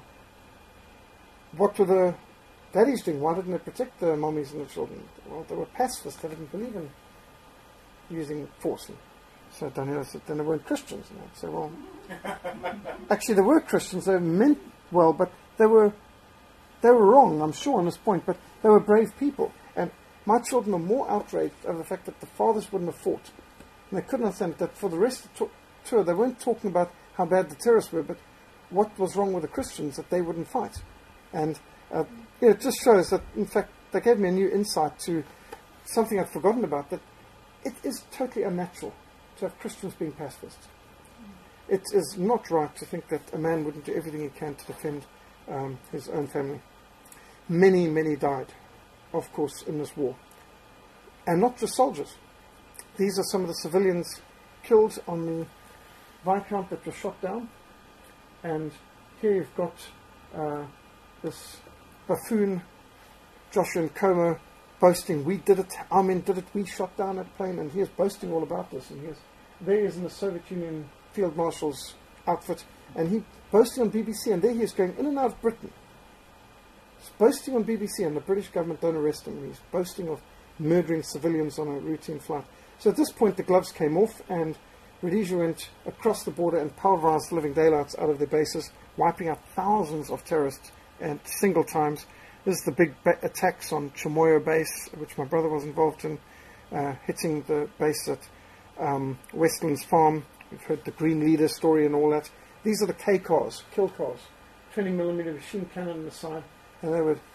what were the daddies doing? Why didn't they protect the mummies and the children? Well, they were pacifists. They didn't believe in using force. And so Daniela said, then they weren't Christians. And I'd say, well, actually they were Christians. They meant well, but they were they were wrong, I'm sure, on this point, but they were brave people. And my children were more outraged over the fact that the fathers wouldn't have fought. And they couldn't understand that for the rest of the tour, they weren't talking about how bad the terrorists were, but what was wrong with the Christians that they wouldn't fight. And uh, you know, it just shows that, in fact, they gave me a new insight to something I'd forgotten about, that it is totally unnatural to have Christians being pacifists. It is not right to think that a man wouldn't do everything he can to defend um, his own family. Many, many died, of course, in this war. And not just soldiers. These are some of the civilians killed on the Viscount that was shot down. And here you've got uh, this buffoon, Joshua Nkomo, boasting, we did it, our men did it, we shot down that plane, and he is boasting all about this. And he is, there he is in the Soviet Union Field Marshal's outfit, and he boasting on B B C, and there he is going in and out of Britain. He's boasting on B B C, and the British government don't arrest him. He's boasting of murdering civilians on a routine flight. So at this point the gloves came off, and Rhodesia went across the border and pulverized the living daylights out of their bases, wiping out thousands of terrorists at single times. This is the big ba- attacks on Chimoyo base, which my brother was involved in, uh, hitting the base at um, Westlands Farm. We've heard the Green Leader story and all that. These are the K cars, kill cars, twenty millimeter machine cannon on the side, and they would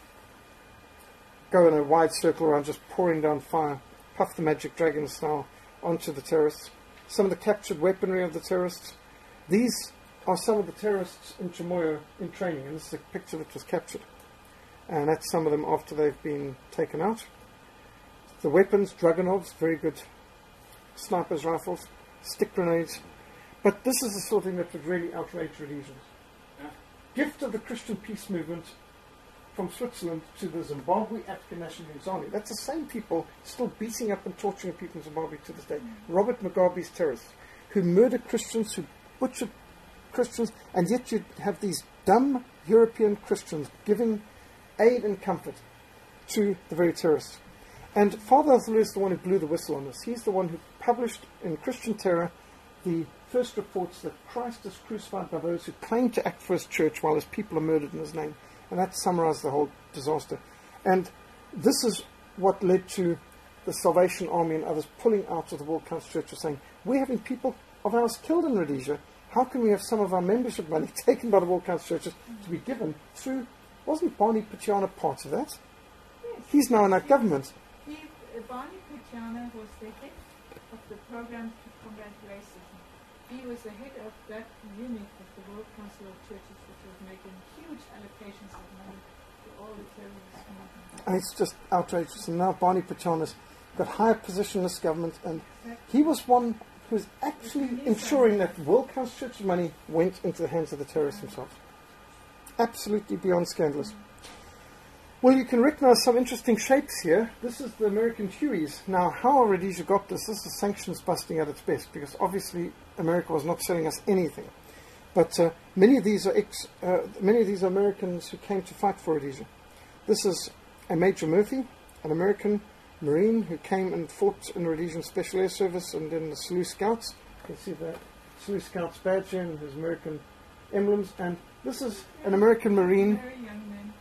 go in a wide circle around, just pouring down fire, Puff the Magic Dragon style, onto the terrorists. Some of the captured weaponry of the terrorists. These are some of the terrorists in Chimoyo in training, and this is a picture that was captured. And that's some of them after they've been taken out. The weapons, Dragunovs, very good snipers' rifles, stick grenades. But this is the sort of thing that would really outrage Rhodesians. Yeah. Gift of the Christian peace movement from Switzerland to the Zimbabwe African National Union's army. That's the same people still beating up and torturing people in Zimbabwe to this day. Mm. Robert Mugabe's terrorists, who murdered Christians, who butchered Christians, and yet you have these dumb European Christians giving aid and comfort to the very terrorists. And Father Arthur is the one who blew the whistle on this. He's the one who published in Christian Terror the first reports that Christ is crucified by those who claim to act for his church while his people are murdered in his name. And that summarized the whole disaster. And this is what led to the Salvation Army and others pulling out of the World Council Churches, saying, we're having people of ours killed in Rhodesia. How can we have some of our membership money taken by the World Council Churches to be given through... Wasn't Barney Pachana part of that? Yes. He's now in our government. He, uh, Barney Pachana was the head of the program to combat racism. He was the head of that unit of the World Council of Churches that was making huge allocations of money to all the terrorist movements. And it's just outrageous. And now Barney Pachana's got higher position in this government, and he was one who was actually ensuring that World Council Churches money went into the hands of the terrorists themselves. Absolutely beyond scandalous. Well, you can recognize some interesting shapes here. This is the American Hueys. Now, how Rhodesia got this, this is sanctions busting at its best, because obviously America was not selling us anything. But uh, many of these are ex, uh, many of these are Americans who came to fight for Rhodesia. This is a Major Murphy, an American Marine who came and fought in the Rhodesian Special Air Service and in the Selous Scouts. You can see the Selous Scouts badge here and his American emblems. And this is an American Marine, Very young man.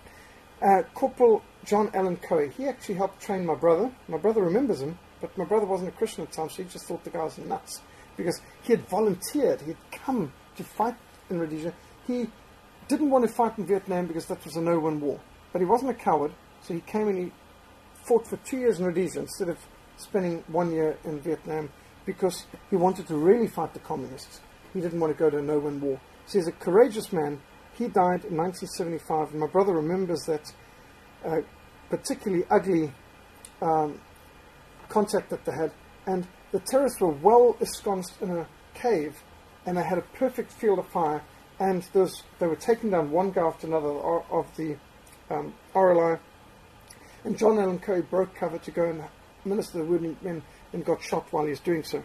uh, Corporal John Allen Coe. He actually helped train my brother. My brother remembers him, but my brother wasn't a Christian at the time, so he just thought the guy was nuts. Because he had volunteered, he had come to fight in Rhodesia. He didn't want to fight in Vietnam because that was a no-win war. But he wasn't a coward, so he came and he fought for two years in Rhodesia instead of spending one year in Vietnam, because he wanted to really fight the communists. He didn't want to go to a no-win war. So he's a courageous man. He died in nineteen seventy-five, and my brother remembers that uh, particularly ugly um, contact that they had. And the terrorists were well ensconced in a cave, and they had a perfect field of fire, and those, they were taking down one guy after another of the um, R L I. And John Allen Coe broke cover to go and minister the wounded men, and got shot while he was doing so.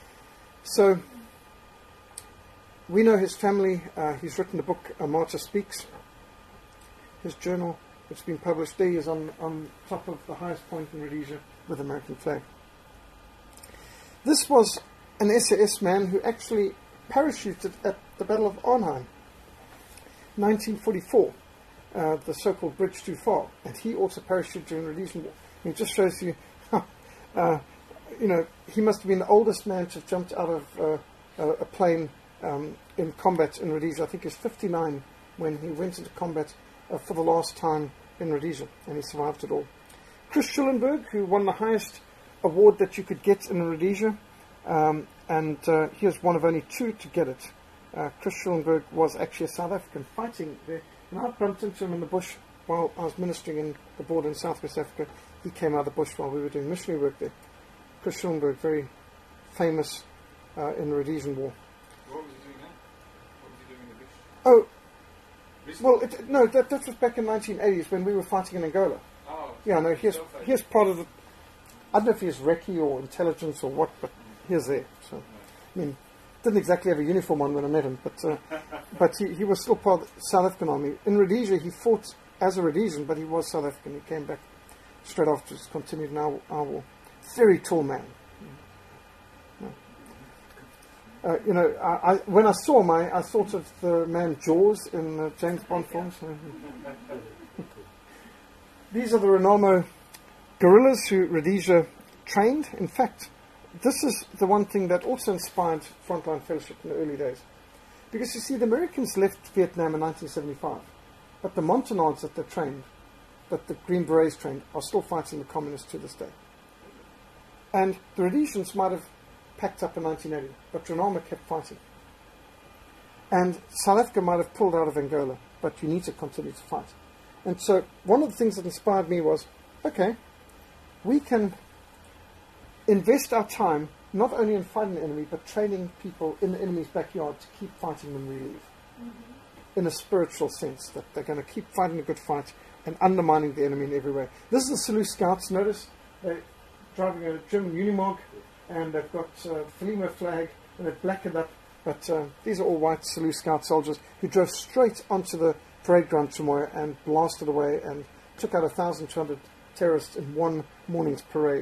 So we know his family. Uh, he's written a book, A Martyr Speaks. His journal, which has been published there, is on, on top of the highest point in Rhodesia with the American flag. This was an S A S man who actually parachuted at the Battle of Arnhem, nineteen forty-four. Uh, the so-called bridge too far, and he also parachuted during the Rhodesian War. And it just shows you, uh, you know, he must have been the oldest man to have jumped out of uh, a, a plane um, in combat in Rhodesia. I think he was fifty-nine when he went into combat uh, for the last time in Rhodesia, and he survived it all. Chris Schulenberg, who won the highest award that you could get in Rhodesia, um, and uh, he was one of only two to get it. Uh, Chris Schulenberg was actually a South African fighting there. And I bumped into him in the bush while I was ministering in the border in Southwest Africa. He came out of the bush while we were doing missionary work there. Chris Schulenberg, very famous uh, in the Rhodesian War. What was he doing then? What was he doing in the bush? Oh, Recently? well, it, no, that, that was back in nineteen eighties when we were fighting in Angola. Oh, Yeah, no, here's, self-aid. here's part of the... I don't know if he's recce or intelligence or what, but here's there. So, I mean, didn't exactly have a uniform on when I met him, but uh, but he, he was still part of the South African Army. In Rhodesia, he fought as a Rhodesian, but he was South African. He came back straight after, just continued in our, our war. Very tall man. Uh, you know, I, I, when I saw him, I, I thought of the man Jaws in the James Bond films. These are the Renamo guerrillas who Rhodesia trained. In fact, this is the one thing that also inspired Frontline Fellowship in the early days. Because you see, the Americans left Vietnam in nineteen seventy-five, but the Montagnards that they trained, that the Green Berets trained, are still fighting the communists to this day. And the Rhodesians might have packed up in nineteen eighty, but Renamo kept fighting. And South Africa might have pulled out of Angola, but you need to continue to fight. And so one of the things that inspired me was, okay, we can invest our time not only in fighting the enemy, but training people in the enemy's backyard to keep fighting when we leave. Mm-hmm. In a spiritual sense, that they're going to keep fighting a good fight and undermining the enemy in every way. This is the Selous Scouts. Notice they're driving a German Unimog, and they've got uh, the Frelimo flag, and they've blackened up. But uh, these are all white Selous Scout soldiers who drove straight onto the parade ground Chamoy and blasted away and took out one thousand two hundred terrorists in one morning's parade.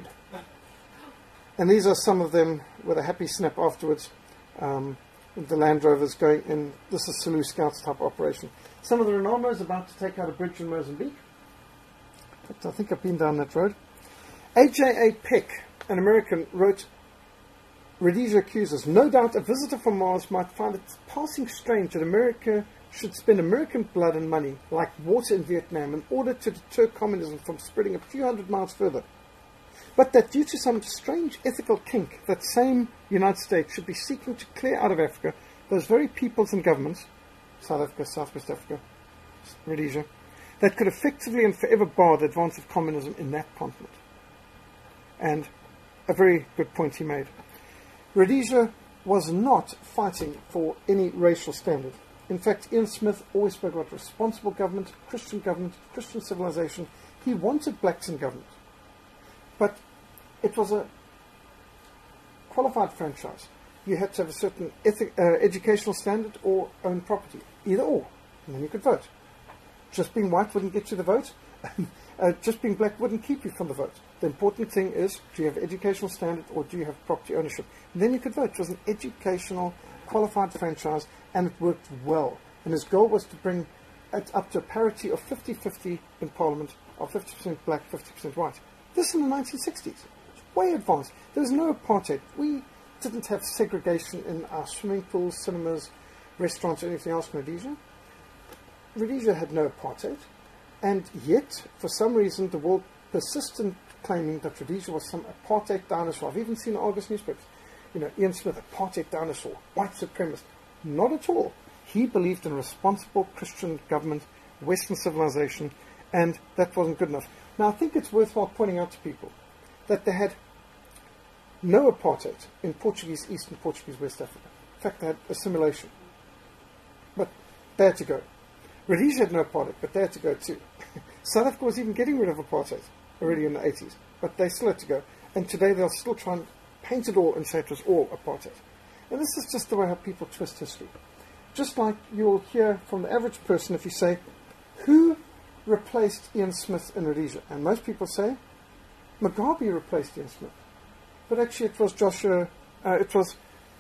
And these are some of them with a happy snap afterwards. Um, with the Land Rovers going in. This is Selous Scouts type operation. Some of the Renamo is about to take out a bridge in Mozambique. But I think I've been down that road. A J A Peck, an American, wrote, Rhodesia accuses, no doubt a visitor from Mars might find it passing strange that America should spend American blood and money, like water in Vietnam, in order to deter communism from spreading a few hundred miles further. But that due to some strange ethical kink, that same United States should be seeking to clear out of Africa those very peoples and governments, South Africa, Southwest Africa, Rhodesia, that could effectively and forever bar the advance of communism in that continent. And a very good point he made. Rhodesia was not fighting for any racial standard. In fact, Ian Smith always spoke about responsible government, Christian government, Christian civilization. He wanted blacks in government. But it was a qualified franchise. You had to have a certain ethic, uh, educational standard or own property. Either or. And then you could vote. Just being white wouldn't get you the vote. uh, just being black wouldn't keep you from the vote. The important thing is, do you have educational standard or do you have property ownership? And then you could vote. It was an educational, qualified franchise, and it worked well. And his goal was to bring it up to a parity of fifty-fifty in Parliament, of fifty percent black, fifty percent white. This in the nineteen sixties. Way advanced. There was no apartheid. We didn't have segregation in our swimming pools, cinemas, restaurants, or anything else in Rhodesia. Rhodesia had no apartheid. And yet, for some reason, the world persisted claiming that Rhodesia was some apartheid dinosaur. I've even seen Argus newspapers. You know, Ian Smith, apartheid dinosaur, white supremacist. Not at all. He believed in responsible Christian government, Western civilization, and that wasn't good enough. Now, I think it's worthwhile pointing out to people that they had no apartheid in Portuguese East and Portuguese West Africa. In fact, they had assimilation. But they had to go. Rhodesia had no apartheid, but they had to go too. South Africa was even getting rid of apartheid already in the eighties, but they still had to go. And today they'll still try and paint it all and say it was all apartheid. And this is just the way how people twist history. Just like you'll hear from the average person if you say, who replaced Ian Smith in Rhodesia? And most people say, Mugabe replaced Ian Smith. But actually it was Joshua, uh, it was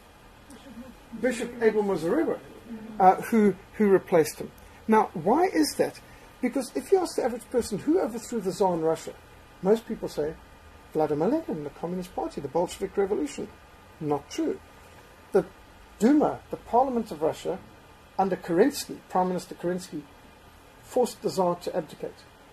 Bishop Abel Muzorewa uh, who, who replaced him. Now, why is that? Because if you ask the average person, who overthrew the Tsar in Russia? Most people say, Vladimir Lenin, the Communist Party, the Bolshevik Revolution. Not true. The Duma, the Parliament of Russia, under Kerensky, Prime Minister Kerensky, forced the Tsar to abdicate.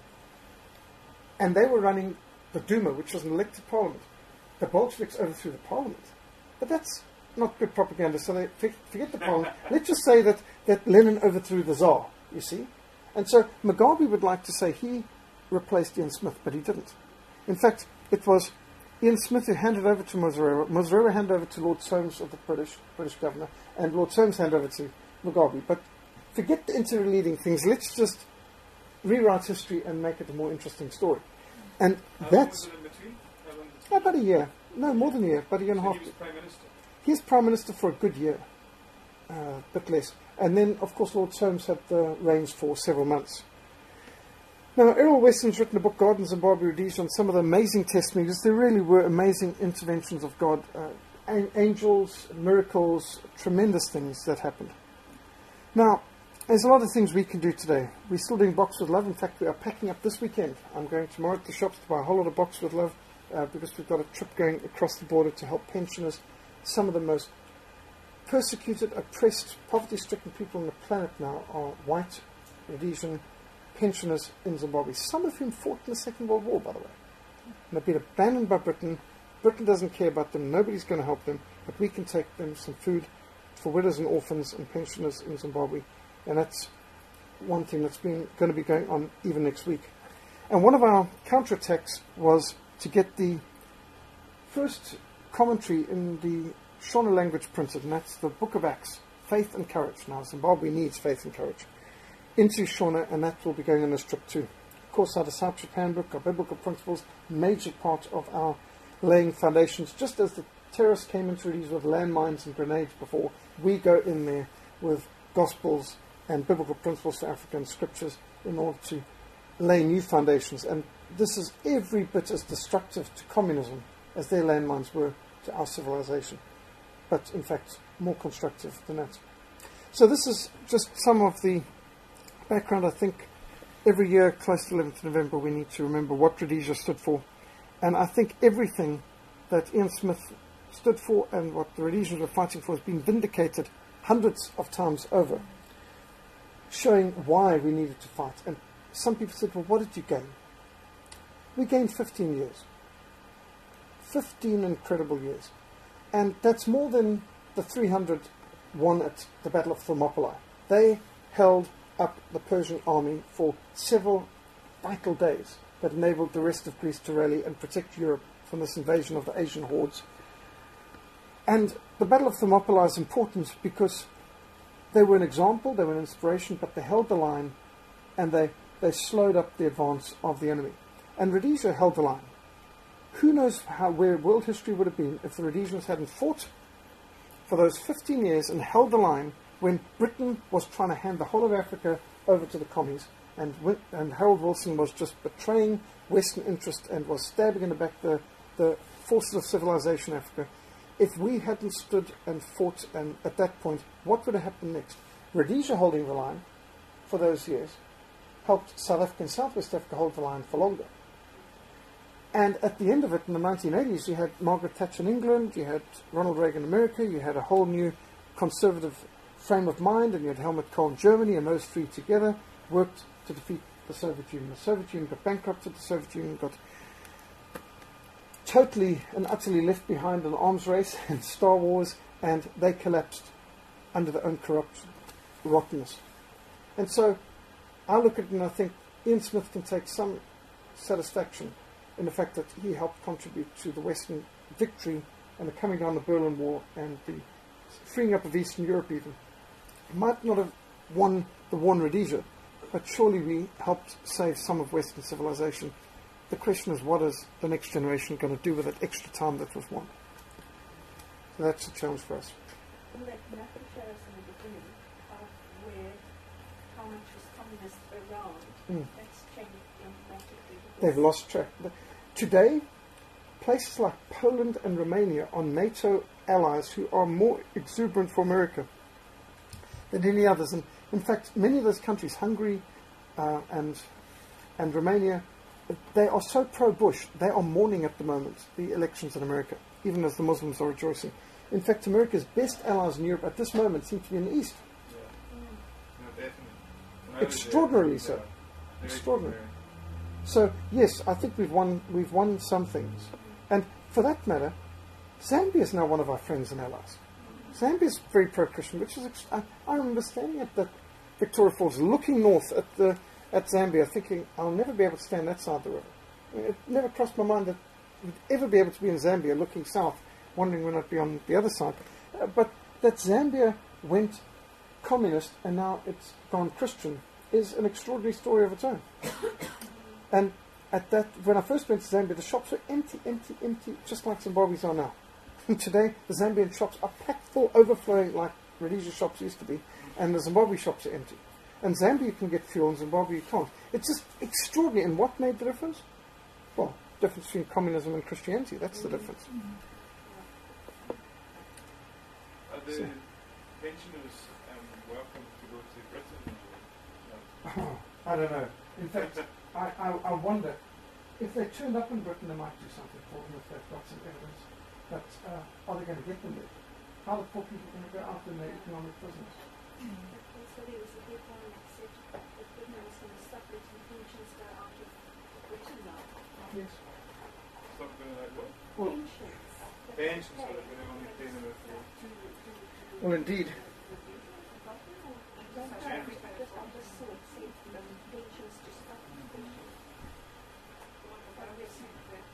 And they were running the Duma, which was an elected parliament. The Bolsheviks overthrew the parliament. But that's not good propaganda, so they forget the parliament. Let's just say that, that Lenin overthrew the Tsar, you see. And so Mugabe would like to say he replaced Ian Smith, but he didn't. In fact, it was Ian Smith who handed over to Muzorewa. Muzorewa handed over to Lord Soames of the British British governor, and Lord Soames handed over to Mugabe. But forget the interleading things. Let's just rewrite history and make it a more interesting story. And How that's long was it in between? How long did- about a year. No, more than a year. About a year and a So half. he was Prime Minister. He was Prime Minister for a good year. A uh, bit less. And then, of course, Lord Soames had the reins for several months. Now, Errol Weston's written a book, God in Zimbabwe, Rhodesia, on some of the amazing testimonies. There really were amazing interventions of God. Uh, an- angels, miracles, tremendous things that happened. Now, there's a lot of things we can do today. We're still doing Box with Love. In fact, we are packing up this weekend. I'm going tomorrow to the shops to buy a whole lot of Box with Love uh, because we've got a trip going across the border to help pensioners, some of the most persecuted, oppressed, poverty-stricken people on the planet now are white, Rhodesian pensioners in Zimbabwe, some of whom fought in the Second World War, by the way. And they've been abandoned by Britain. Britain doesn't care about them. Nobody's going to help them. But we can take them some food for widows and orphans and pensioners in Zimbabwe. And that's one thing that's been going to be going on even next week. And one of our counterattacks was to get the first commentary in the Shona language printed, and that's the Book of Acts, Faith and Courage. Now, Zimbabwe needs faith and courage. Into Shona, and that will be going on this trip too. Of course, our discipleship handbook, our biblical principles, major part of our laying foundations, just as the terrorists came into Rhodesia with landmines and grenades before. We go in there with gospels and biblical principles for African scriptures in order to lay new foundations. And this is every bit as destructive to communism as their landmines were to our civilization, but in fact more constructive than that. So this is just some of the background. I think every year, close to eleventh of November, we need to remember what Rhodesia stood for. And I think everything that Ian Smith stood for and what the Rhodesians were fighting for has been vindicated hundreds of times over, showing why we needed to fight. And some people said, well, what did you gain? We gained fifteen years. fifteen incredible years. And that's more than the three hundred won at the Battle of Thermopylae. They held up the Persian army for several vital days that enabled the rest of Greece to rally and protect Europe from this invasion of the Asian hordes. And the Battle of Thermopylae is important because they were an example, they were an inspiration, but they held the line and they, they slowed up the advance of the enemy. And Rhodesia held the line. Who knows how, where world history would have been if the Rhodesians hadn't fought for those fifteen years and held the line when Britain was trying to hand the whole of Africa over to the commies, and, and Harold Wilson was just betraying Western interest and was stabbing in the back the, the forces of civilization in Africa. If we hadn't stood and fought, and at that point, what would have happened next? Rhodesia holding the line for those years helped South Africa and Southwest Africa hold the line for longer. And at the end of it, in the nineteen eighties, you had Margaret Thatcher in England, you had Ronald Reagan in America, you had a whole new conservative frame of mind, and you had Helmut Kohl in Germany, and those three together worked to defeat the Soviet Union. The Soviet Union got bankrupted, the Soviet Union got totally and utterly left behind in the arms race and Star Wars, and they collapsed under their own corrupt rottenness. And so I look at it and I think Ian Smith can take some satisfaction in the fact that he helped contribute to the Western victory and the coming down of the Berlin Wall and the freeing up of Eastern Europe even. He might not have won the war in Rhodesia, but surely we helped save some of Western civilization. The question is, what is the next generation going to do with that extra time that was won? So that's a challenge for us. Well, that map you showed us in the beginning of where, how much was communist around, Mm. that's changed dramatically. They've lost track. Today, places like Poland and Romania are NATO allies who are more exuberant for America than any others. And in fact, many of those countries, Hungary uh, and and Romania, they are so pro-Bush, they are mourning at the moment the elections in America, even as the Muslims are rejoicing. In fact, America's best allies in Europe at this moment seem to be in the East. Yeah. No, definitely. Extraordinarily so. Extraordinary. So yes, I think we've won. We've won some things, and for that matter, Zambia is now one of our friends and allies. Zambia is very pro-Christian, which is. Ex- I, I remember standing at the Victoria Falls, looking north at the at Zambia, thinking I'll never be able to stand that side of the river. I mean, it never crossed my mind that we'd ever be able to be in Zambia, looking south, wondering when I'd be on the other side. Uh, but that Zambia went communist and now it's gone Christian is an extraordinary story of its own. And at that, when I first went to Zambia, the shops were empty, empty, empty, just like Zimbabwe's are now. And today, the Zambian shops are packed full, overflowing like Rhodesia shops used to be, and the Zimbabwe shops are empty. And Zambia you can get fuel, and Zimbabwe you can't. It's just extraordinary. And what made the difference? Well, the difference between communism and Christianity. That's the difference. Are the So- pensioners um, welcome to go to Britain? Oh, I don't know. In fact, I, I, I wonder if they turned up in Britain, they might do something for them if they've got some evidence. But uh, are they going to get them there? How are the poor people going to go out when they're economic prisoners? So there was a headline that said that Britain was going to stop letting pensions go out of Britain now. Yes. Stop doing like what? Well, Pensions. that Pensions, they so pay they're going to only pay them if they... to- to- to- well, indeed. I don't know, I just, I just saw it said um, pensions to stop pensions.